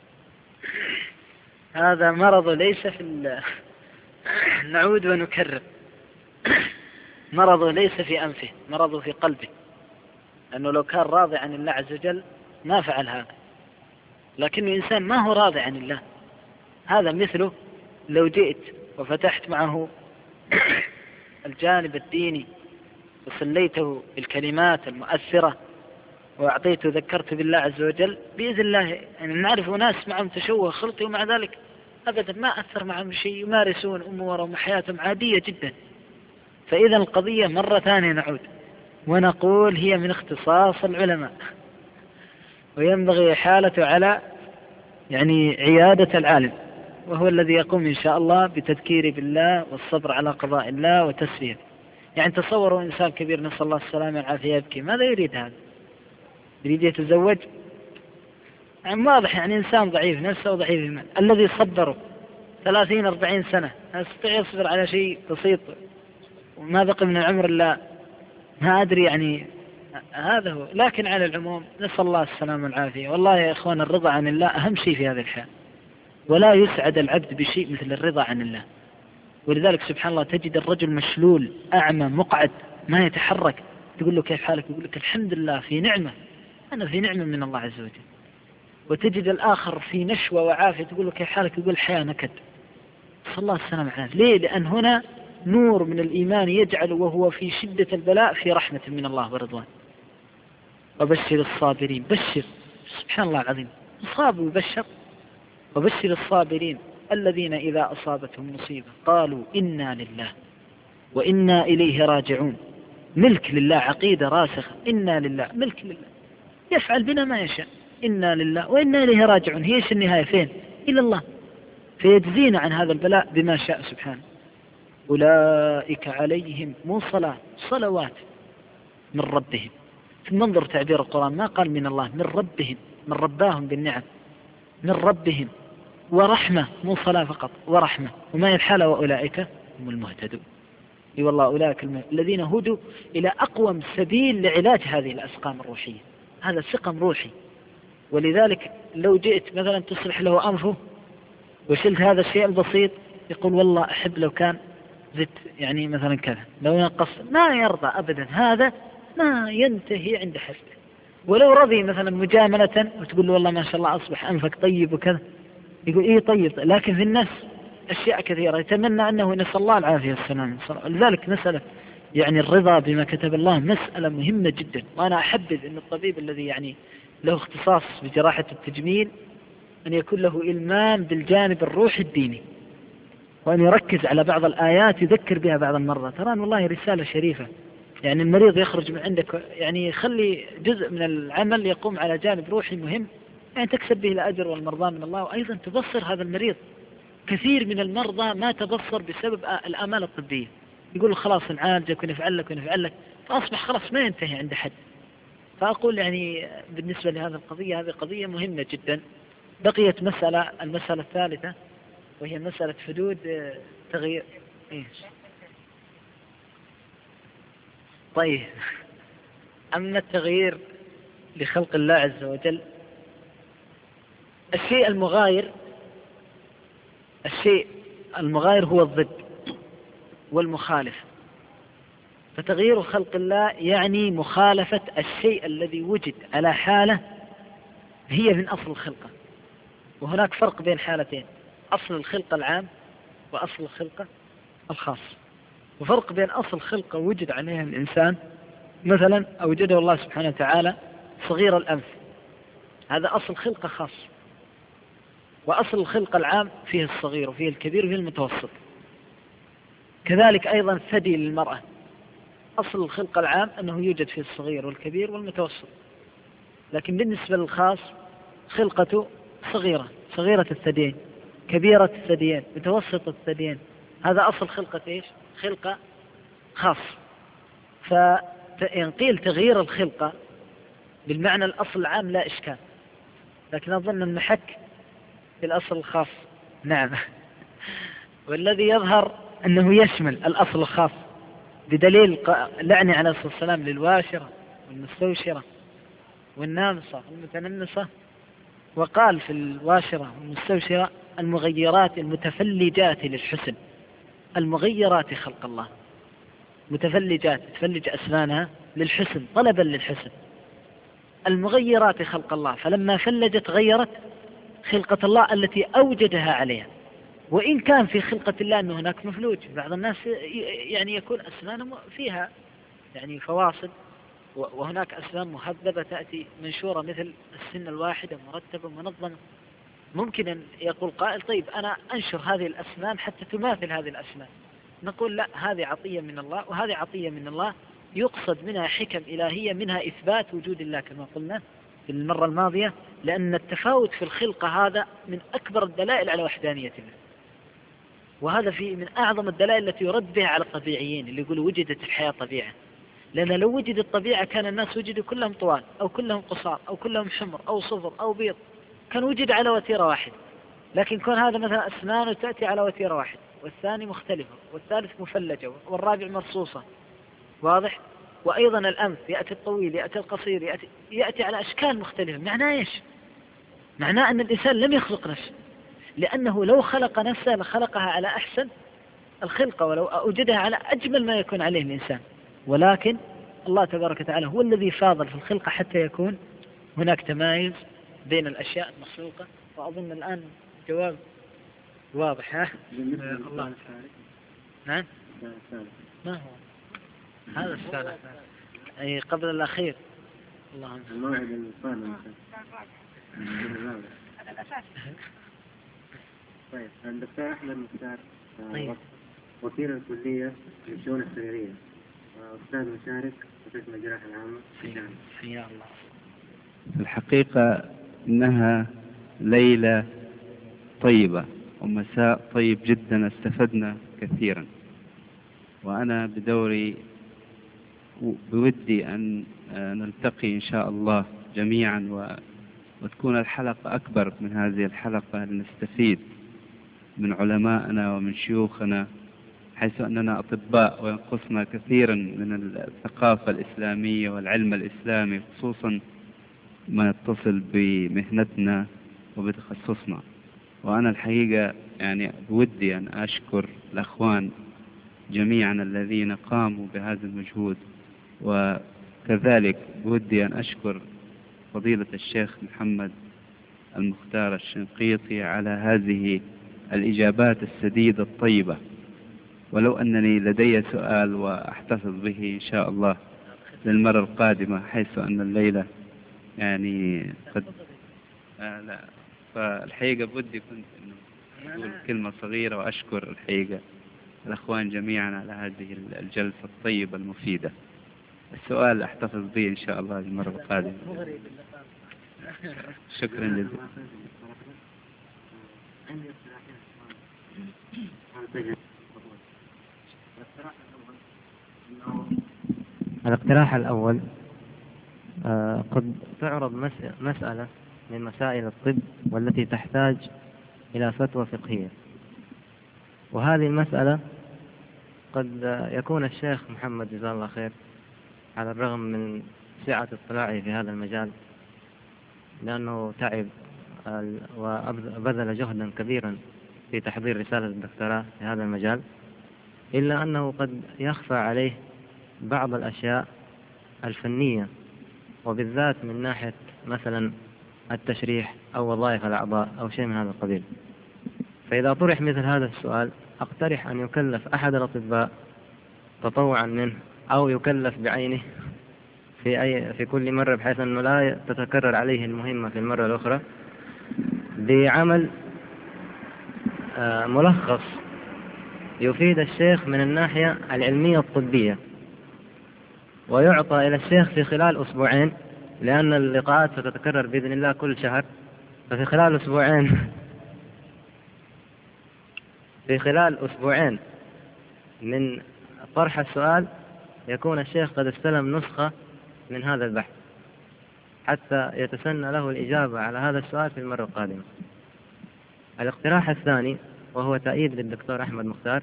B: هذا مرض ليس في نعود ونكرر، مرض ليس في أنفه، مرض في قلبه، لأنه لو كان راضي عن الله عز وجل ما فعل هذا، لكنه إنسان ما هو راضي عن الله. هذا مثله لو جئت وفتحت معه الجانب الديني وصليته بالكلمات المؤثرة وأعطيته ذكرت بالله عز وجل بإذن الله، يعني نعرف ناس معهم تشوه خلقي ومع ذلك أبدا ما أثر معهم شيء، يمارسون أمورهم وحياتهم عادية جدا. فإذا القضية مرة ثانية نعود ونقول هي من اختصاص العلماء، وينبغي إحالته على يعني عيادة العالم، وهو الذي يقوم إن شاء الله بتذكير بالله والصبر على قضاء الله وتسلية. يعني تصوروا إنسان كبير نسأل الله السلامة والعافية يبكي، ماذا يريد هذا؟ يريد يتزوج؟ يعني واضح يعني إنسان ضعيف نفسه وضعيف المال، الذي صبره 30-40 سنة يستطيع يصبر على شيء بسيط وما بقي من العمر إلا ما أدري، يعني هذا هو. لكن على العموم نسأل الله السلامة والعافية. والله يا إخوان الرضا عن الله أهم شيء في هذا الحال، ولا يسعد العبد بشيء مثل الرضا عن الله. ولذلك سبحان الله تجد الرجل مشلول أعمى مقعد ما يتحرك، تقول له كيف حالك؟ يقول لك الحمد لله في نعمة، أنا في نعمة من الله عز وجل. وتجد الآخر في نشوة وعافية، تقول له كيف حالك؟ يقول الحياة نكد. صلى الله السلام عليه. ليه؟ لأن هنا نور من الإيمان يجعل وهو في شدة البلاء في رحمة من الله ورضوان. وبشر الصابرين، بشر، سبحان الله العظيم، أصاب ويبشر. وبشر الصابرين الذين إذا أصابتهم مصيبة قالوا إنا لله وإنا إليه راجعون. ملك لله، عقيدة راسخة، إنا لله، ملك لله، يفعل بنا ما يشاء، إنا لله وإنا إليه راجعون. هي ايش النهاية؟ فين؟ إلى الله، فيجزينا عن هذا البلاء بما شاء سبحانه. أولئك عليهم مو صلوات من ربهم. في منظر تعبير القرآن ما قال من الله، من ربهم، من رباهم بالنعم، من ربهم، ورحمة، مو صلاة فقط، ورحمة. وما يفعل وأولئك هم المهتدون. اي والله أولئك الذين هدوا إلى أقوم سبيل لعلاج هذه الأسقام الروحية. هذا سقم روحي. ولذلك لو جئت مثلا تصلح له أنفه وشلت هذا الشيء البسيط، يقول والله أحب لو كان زدت يعني مثلا كذا، لو نقص، ما يرضى أبدا. هذا ما ينتهي عند حسبه. ولو رضي مثلا مجاملة وتقول له والله ما شاء الله أصبح أنفك طيب وكذا، يقول إيه طيب، لكن في النفس أشياء كثيرة يتمنى أنه نسأل الله العافية والسلام. لذلك مسألة يعني الرضا بما كتب الله مسألة مهمة جدا. وأنا أحبذ أن الطبيب الذي يعني له اختصاص بجراحة التجميل أن يكون له إلمام بالجانب الروحي الديني، وأن يركز على بعض الآيات يذكر بها بعض المرضى. ترى والله رسالة شريفة. يعني المريض يخرج من عندك، يعني يخلي جزء من العمل يقوم على جانب روحي مهم، يعني تكسب به الأجر والمرضى من الله، وأيضا تبصر هذا المريض. كثير من المرضى ما تبصر بسبب الآمال الطبية، يقول خلاص نعالجك ونفعل لك ونفعل لك، فأصبح خلاص ما ينتهي عند حد. فأقول يعني بالنسبة لهذه القضية، هذه قضية مهمة جدا. بقيت المسألة الثالثة، وهي مسألة حدود تغيير. طيب، أما التغيير لخلق الله عز وجل، الشيء المغاير هو الضد والمخالف. فتغيير خلق الله يعني مخالفة الشيء الذي وجد على حالة هي من أصل الخلقة. وهناك فرق بين حالتين، أصل الخلقة العام وأصل الخلقة الخاص. وفرق بين أصل خلقة وجد عليها الإنسان، مثلا أوجده الله سبحانه وتعالى صغير الأنف، هذا أصل خلقة خاص. وأصل الخلقة العام فيه الصغير وفيه الكبير وفيه المتوسط. كذلك أيضا الثدي للمرأة، أصل الخلقة العام أنه يوجد فيه الصغير والكبير والمتوسط. لكن بالنسبة للخاص خلقته صغيرة الثديين، كبيرة الثديين، متوسط الثديين. هذا أصل خلقة إيش؟ خلقة خاص. فإن قيل تغيير الخلقة بالمعنى الأصل العام لا إشكال، لكن أظن المحك في الأصل الخاص. نعم. والذي يظهر أنه يشمل الأصل الخاص، بدليل لعنة عليه الصلاة والسلام للواشرة والمستوشرة والنامصة والمتنمصة، وقال في الواشرة والمستوشرة المغيرات المتفلجات للحسن. المغيرات خلق الله، متفلجات، تفلج أسنانها للحسن، طلبا للحسن. المغيرات خلق الله، فلما فلجت غيرت خلقة الله التي أوجدها عليها. وإن كان في خلقة الله أنه هناك مفلوج، بعض الناس يعني يكون أسنانه فيها يعني فواصل، وهناك أسنان مهذبة تأتي منشورة مثل السن الواحدة مرتبة منظمة. ممكن أن يقول قائل طيب أنا أنشر هذه الأسنان حتى تماثل هذه الأسنان. نقول لا، هذه عطية من الله وهذه عطية من الله، يقصد منها حكم إلهية، منها إثبات وجود الله كما قلنا في المرة الماضية، لأن التفاوت في الخلقة هذا من أكبر الدلائل على وحدانية الله. وهذا من أعظم الدلائل التي يرد بها على الطبيعيين اللي يقولوا وجدت الحياة طبيعة. لأن لو وجدت الطبيعة كان الناس وجدوا كلهم طوال أو كلهم قصار أو كلهم حمر أو صفر أو بيض، كان وجد على وتيرة واحدة. لكن كون هذا مثلا أسنانه تأتي على وتيرة واحدة، والثاني مختلفة، والثالث مفلجة، والرابع مرصوصة، واضح؟ وأيضا الأنف يأتي الطويل، يأتي القصير، يأتي على أشكال مختلفة. معناه إيش؟ معناه أن الإنسان لم يخلق نفسه، لأنه لو خلق نفسه لخلقها على أحسن الخلقة ولو أوجدها على أجمل ما يكون عليه الإنسان، ولكن الله تبارك وتعالى هو الذي فاضل في الخلقة حتى يكون هناك تمايز بين الأشياء المخلوقة. وأظن الآن جواب واضح. ها؟ الله. نعم. ما هو هذا السؤال أي قبل الأخير؟ الله الموعد القادم.
K: طيب الدكتور أحمد مختار وكيل الكلية للشؤون السريرية وأستاذ مشارك في قسم الجراحة العامة.
B: حيا الله.
L: الحقيقة إنها ليلة طيبة ومساء طيب جدا، استفدنا كثيرا، وأنا بدوري بودي أن نلتقي إن شاء الله جميعا وتكون الحلقة أكبر من هذه الحلقة لنستفيد من علمائنا ومن شيوخنا، حيث أننا أطباء وينقصنا كثيرا من الثقافة الإسلامية والعلم الإسلامي، خصوصا ما يتصل بمهنتنا وبتخصصنا. وأنا الحقيقة يعني بودي أن أشكر الأخوان جميعا الذين قاموا بهذا المجهود، وكذلك بودي أن أشكر فضيلة الشيخ محمد المختار الشنقيطي على هذه الإجابات السديدة الطيبة. ولو أنني لدي سؤال وأحتفظ به إن شاء الله للمرة القادمة، حيث أن الليلة يعني قد لا، فالحقيقة بدي كنت أقول كلمة صغيرة وأشكر الحقيقة الأخوان جميعا على هذه الجلسة الطيبة المفيدة. السؤال أحتفظ به إن شاء الله للمرة القادمة. شكرا جزيلا.
C: الاقتراح الأول قد تعرض مسألة من مسائل الطب والتي تحتاج إلى فتوى فقهية، وهذه المسألة قد يكون الشيخ محمد جزاه الله خير على الرغم من سعة اطلاعه في هذا المجال، لأنه تعب وبذل جهدا كبيرا في تحضير رسالة الدكتوراه في هذا المجال، إلا أنه قد يخفى عليه بعض الأشياء الفنية، وبالذات من ناحية مثلا التشريح أو وظائف الأعضاء أو شيء من هذا القبيل. فإذا طرح مثل هذا السؤال أقترح أن يكلف أحد الأطباء تطوعا منه أو يكلف بعينه في كل مرة، بحيث أنه لا تتكرر عليه المهمة في المرة الأخرى، بعمل ملخص يفيد الشيخ من الناحية العلمية الطبية، ويعطى إلى الشيخ في خلال أسبوعين، لأن اللقاءات ستتكرر بإذن الله كل شهر. ففي خلال أسبوعين من طرح السؤال يكون الشيخ قد استلم نسخة من هذا البحث، حتى يتسنى له الإجابة على هذا السؤال في المرة القادمة. الاقتراح الثاني وهو تأييد للدكتور أحمد مختار،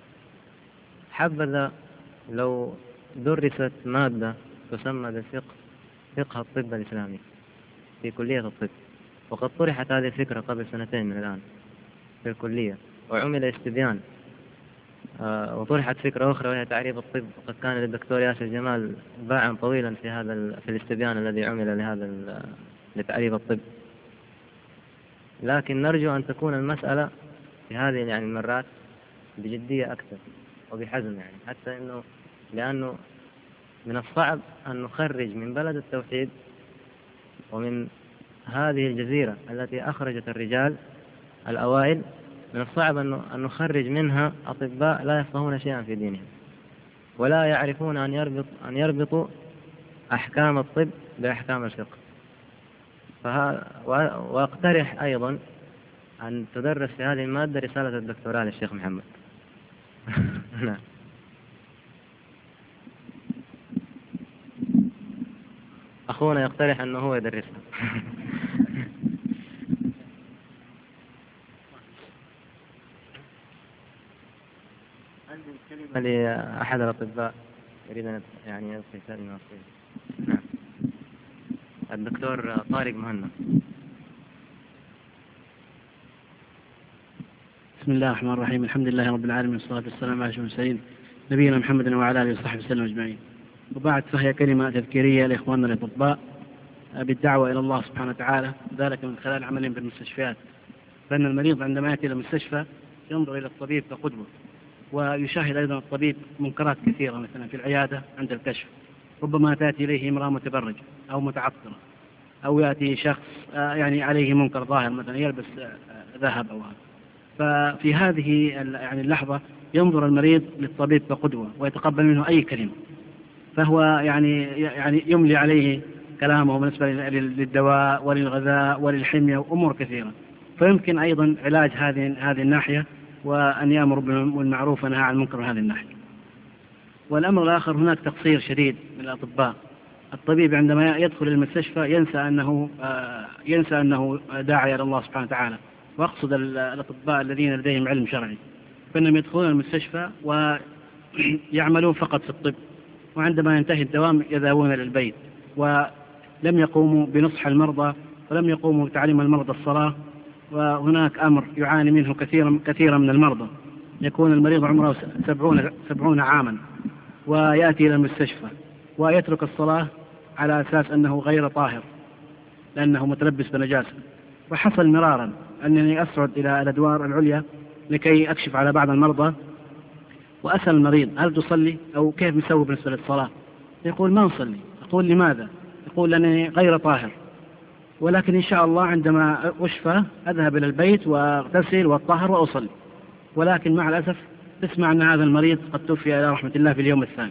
C: حبذا لو درست مادة تسمى فقه الطب الإسلامي في كلية الطب، وقد طرحت هذه الفكرة قبل 2 من الآن في الكلية، وعمل استبيان، وطرحت فكرة أخرى وهي تعريب الطب، وقد كان للدكتور ياسر جمال باعا طويلا في الاستبيان الذي عمل لتعريب الطب. لكن نرجو أن تكون المسألة في هذه يعني المرات بجدية أكثر وبحزم، يعني حتى لأنه من الصعب أن نخرج من بلد التوحيد ومن هذه الجزيرة التي أخرجت الرجال الأوائل، من الصعب أن نخرج منها أطباء لا يفقهون شيئا في دينهم ولا يعرفون أن يربطوا أحكام الطب بأحكام الفقه. وأقترح أيضا أن تدرس في هذه المادة رسالة الدكتوراه للشيخ محمد. نعم. أخونا يقترح أنه هو يدرسها. لأحد الأطباء يريد أن يعني يلقي كلمة. نعم. الدكتور طارق مهنا.
M: بسم الله الرحمن الرحيم. الحمد لله رب العالمين والصلاة والسلام على أشرف المرسلين نبينا محمد وعلى آله وصحبه وسلم أجمعين. وبعد، فهي كلمة تذكيرية لإخواننا الأطباء بالدعوة إلى الله سبحانه وتعالى، ذلك من خلال عملهم في المستشفيات. فإن المريض عندما يأتي إلى المستشفى ينظر إلى الطبيب كقدوة، ويشاهد أيضا الطبيب منكرات كثيرة، مثلا في العيادة عند الكشف ربما تأتي إليه امرأة متبرجة أو متعطرة، أو يأتي شخص يعني عليه منكر ظاهر، مثلا يلبس ذهب أو هذا. ففي هذه يعني اللحظة ينظر المريض للطبيب كقدوة ويتقبل منه أي كلمة، فهو يعني يملي عليه كلامه بالنسبة للدواء وللغذاء وللحمية وأمور كثيرة. فيمكن أيضا علاج هذه الناحية، وأن يأمر بالمعروف وينهى عن المنكر من هذه الناحية. والأمر الآخر، هناك تقصير شديد من الأطباء. الطبيب عندما يدخل المستشفى ينسى أنه داعي إلى الله سبحانه وتعالى، وأقصد الأطباء الذين لديهم علم شرعي، فإنهم يدخلون المستشفى ويعملون فقط في الطب، وعندما ينتهي الدوام يذهبون إلى البيت، ولم يقوموا بنصح المرضى ولم يقوموا بتعليم المرضى الصلاة. وهناك أمر يعاني منه كثيرا من المرضى، يكون المريض عمره 70 عاما ويأتي إلى المستشفى ويترك الصلاة على أساس أنه غير طاهر لأنه متلبس بنجاسة. وحصل مرارا أنني أصعد إلى الأدوار العليا لكي أكشف على بعض المرضى، وأسأل المريض هل تصلي أو كيف نسوي بالنسبة للصلاة؟ يقول ما نصلي. أقول لماذا؟ يقول لأنني غير طاهر، ولكن إن شاء الله عندما أشفى أذهب إلى البيت وأغتسل وأطهر وأصلي. ولكن مع الأسف تسمع أن هذا المريض قد توفي إلى رحمة الله في اليوم الثاني،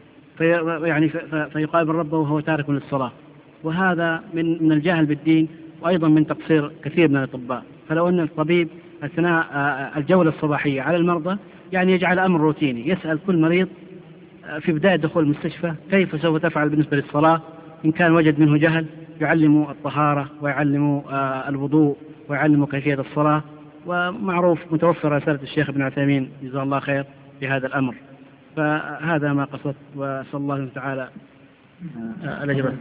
M: فيقابل ربه وهو تارك للصلاة. وهذا من الجهل بالدين، وأيضا من تقصير كثير من الأطباء. فلو أن الطبيب أثناء الجولة الصباحية على المرضى يعني يجعل أمر روتيني، يسأل كل مريض في بداية دخول المستشفى كيف سوف تفعل بالنسبة للصلاة، إن كان وجد منه جهل يعلم الطهارة ويعلم الوضوء ويعلم كيفية الصلاة. ومعروف متوفر رسالة الشيخ ابن عثيمين جزاه الله خير في هذا الأمر. فهذا ما قصدت، وأسأل الله تعالى الإجابة.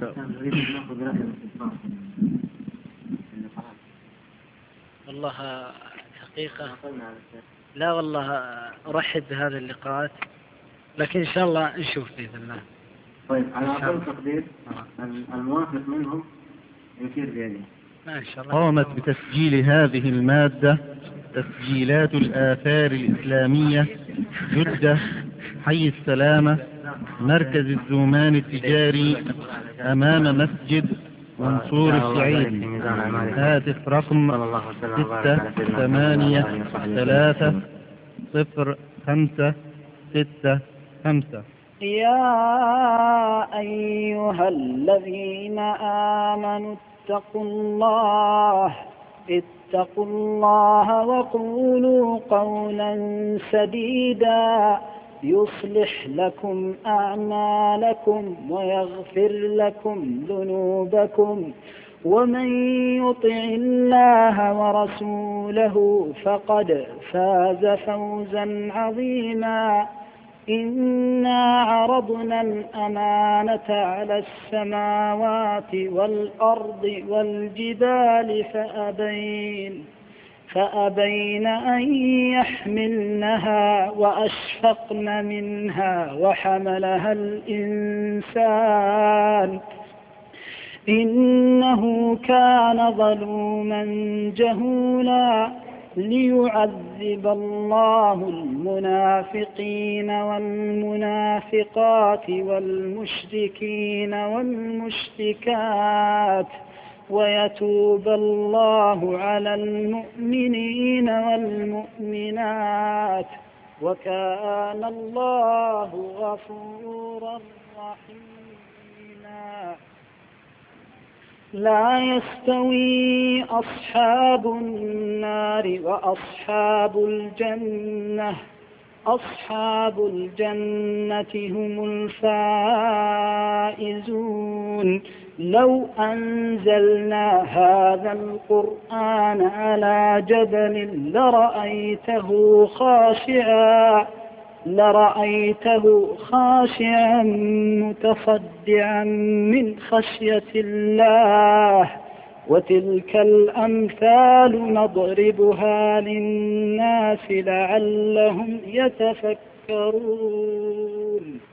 N: والله حقيقة لا والله أرحب بهذه اللقاءات، لكن إن شاء الله نشوف بإذن الله.
K: طيب، على أقل تقدير الموافق منهم يشير بيده.
A: قامت بتسجيل هذه المادة تسجيلات الآثار الإسلامية، جدة، حي السلامة، مركز الزومان التجاري، أمام مسجد منصور السعيدي. هاتف رقم 683-0-5-6-5.
O: يا أيها الذين آمنوا اتقوا الله وقولوا قولا سديدا يصلح لكم أعمالكم ويغفر لكم ذنوبكم، ومن يطع الله ورسوله فقد فاز فوزا عظيما. إنا عرضنا الأمانة على السماوات والأرض والجبال فأبين أن يحملنها وأشفقن منها وحملها الإنسان إنه كان ظلوما جهولا. ليعذب الله المنافقين والمنافقات والمشركين والمشركات ويتوب الله على المؤمنين والمؤمنات، وكان الله غفورا رحيما. لا يستوي أصحاب النار وأصحاب الجنة، أصحاب الجنة هم الفائزون. لو أنزلنا هذا القرآن على جبل لرأيته خاشعا متصدعا من خشية الله. وتلك الأمثال نضربها للناس لعلهم يتفكرون.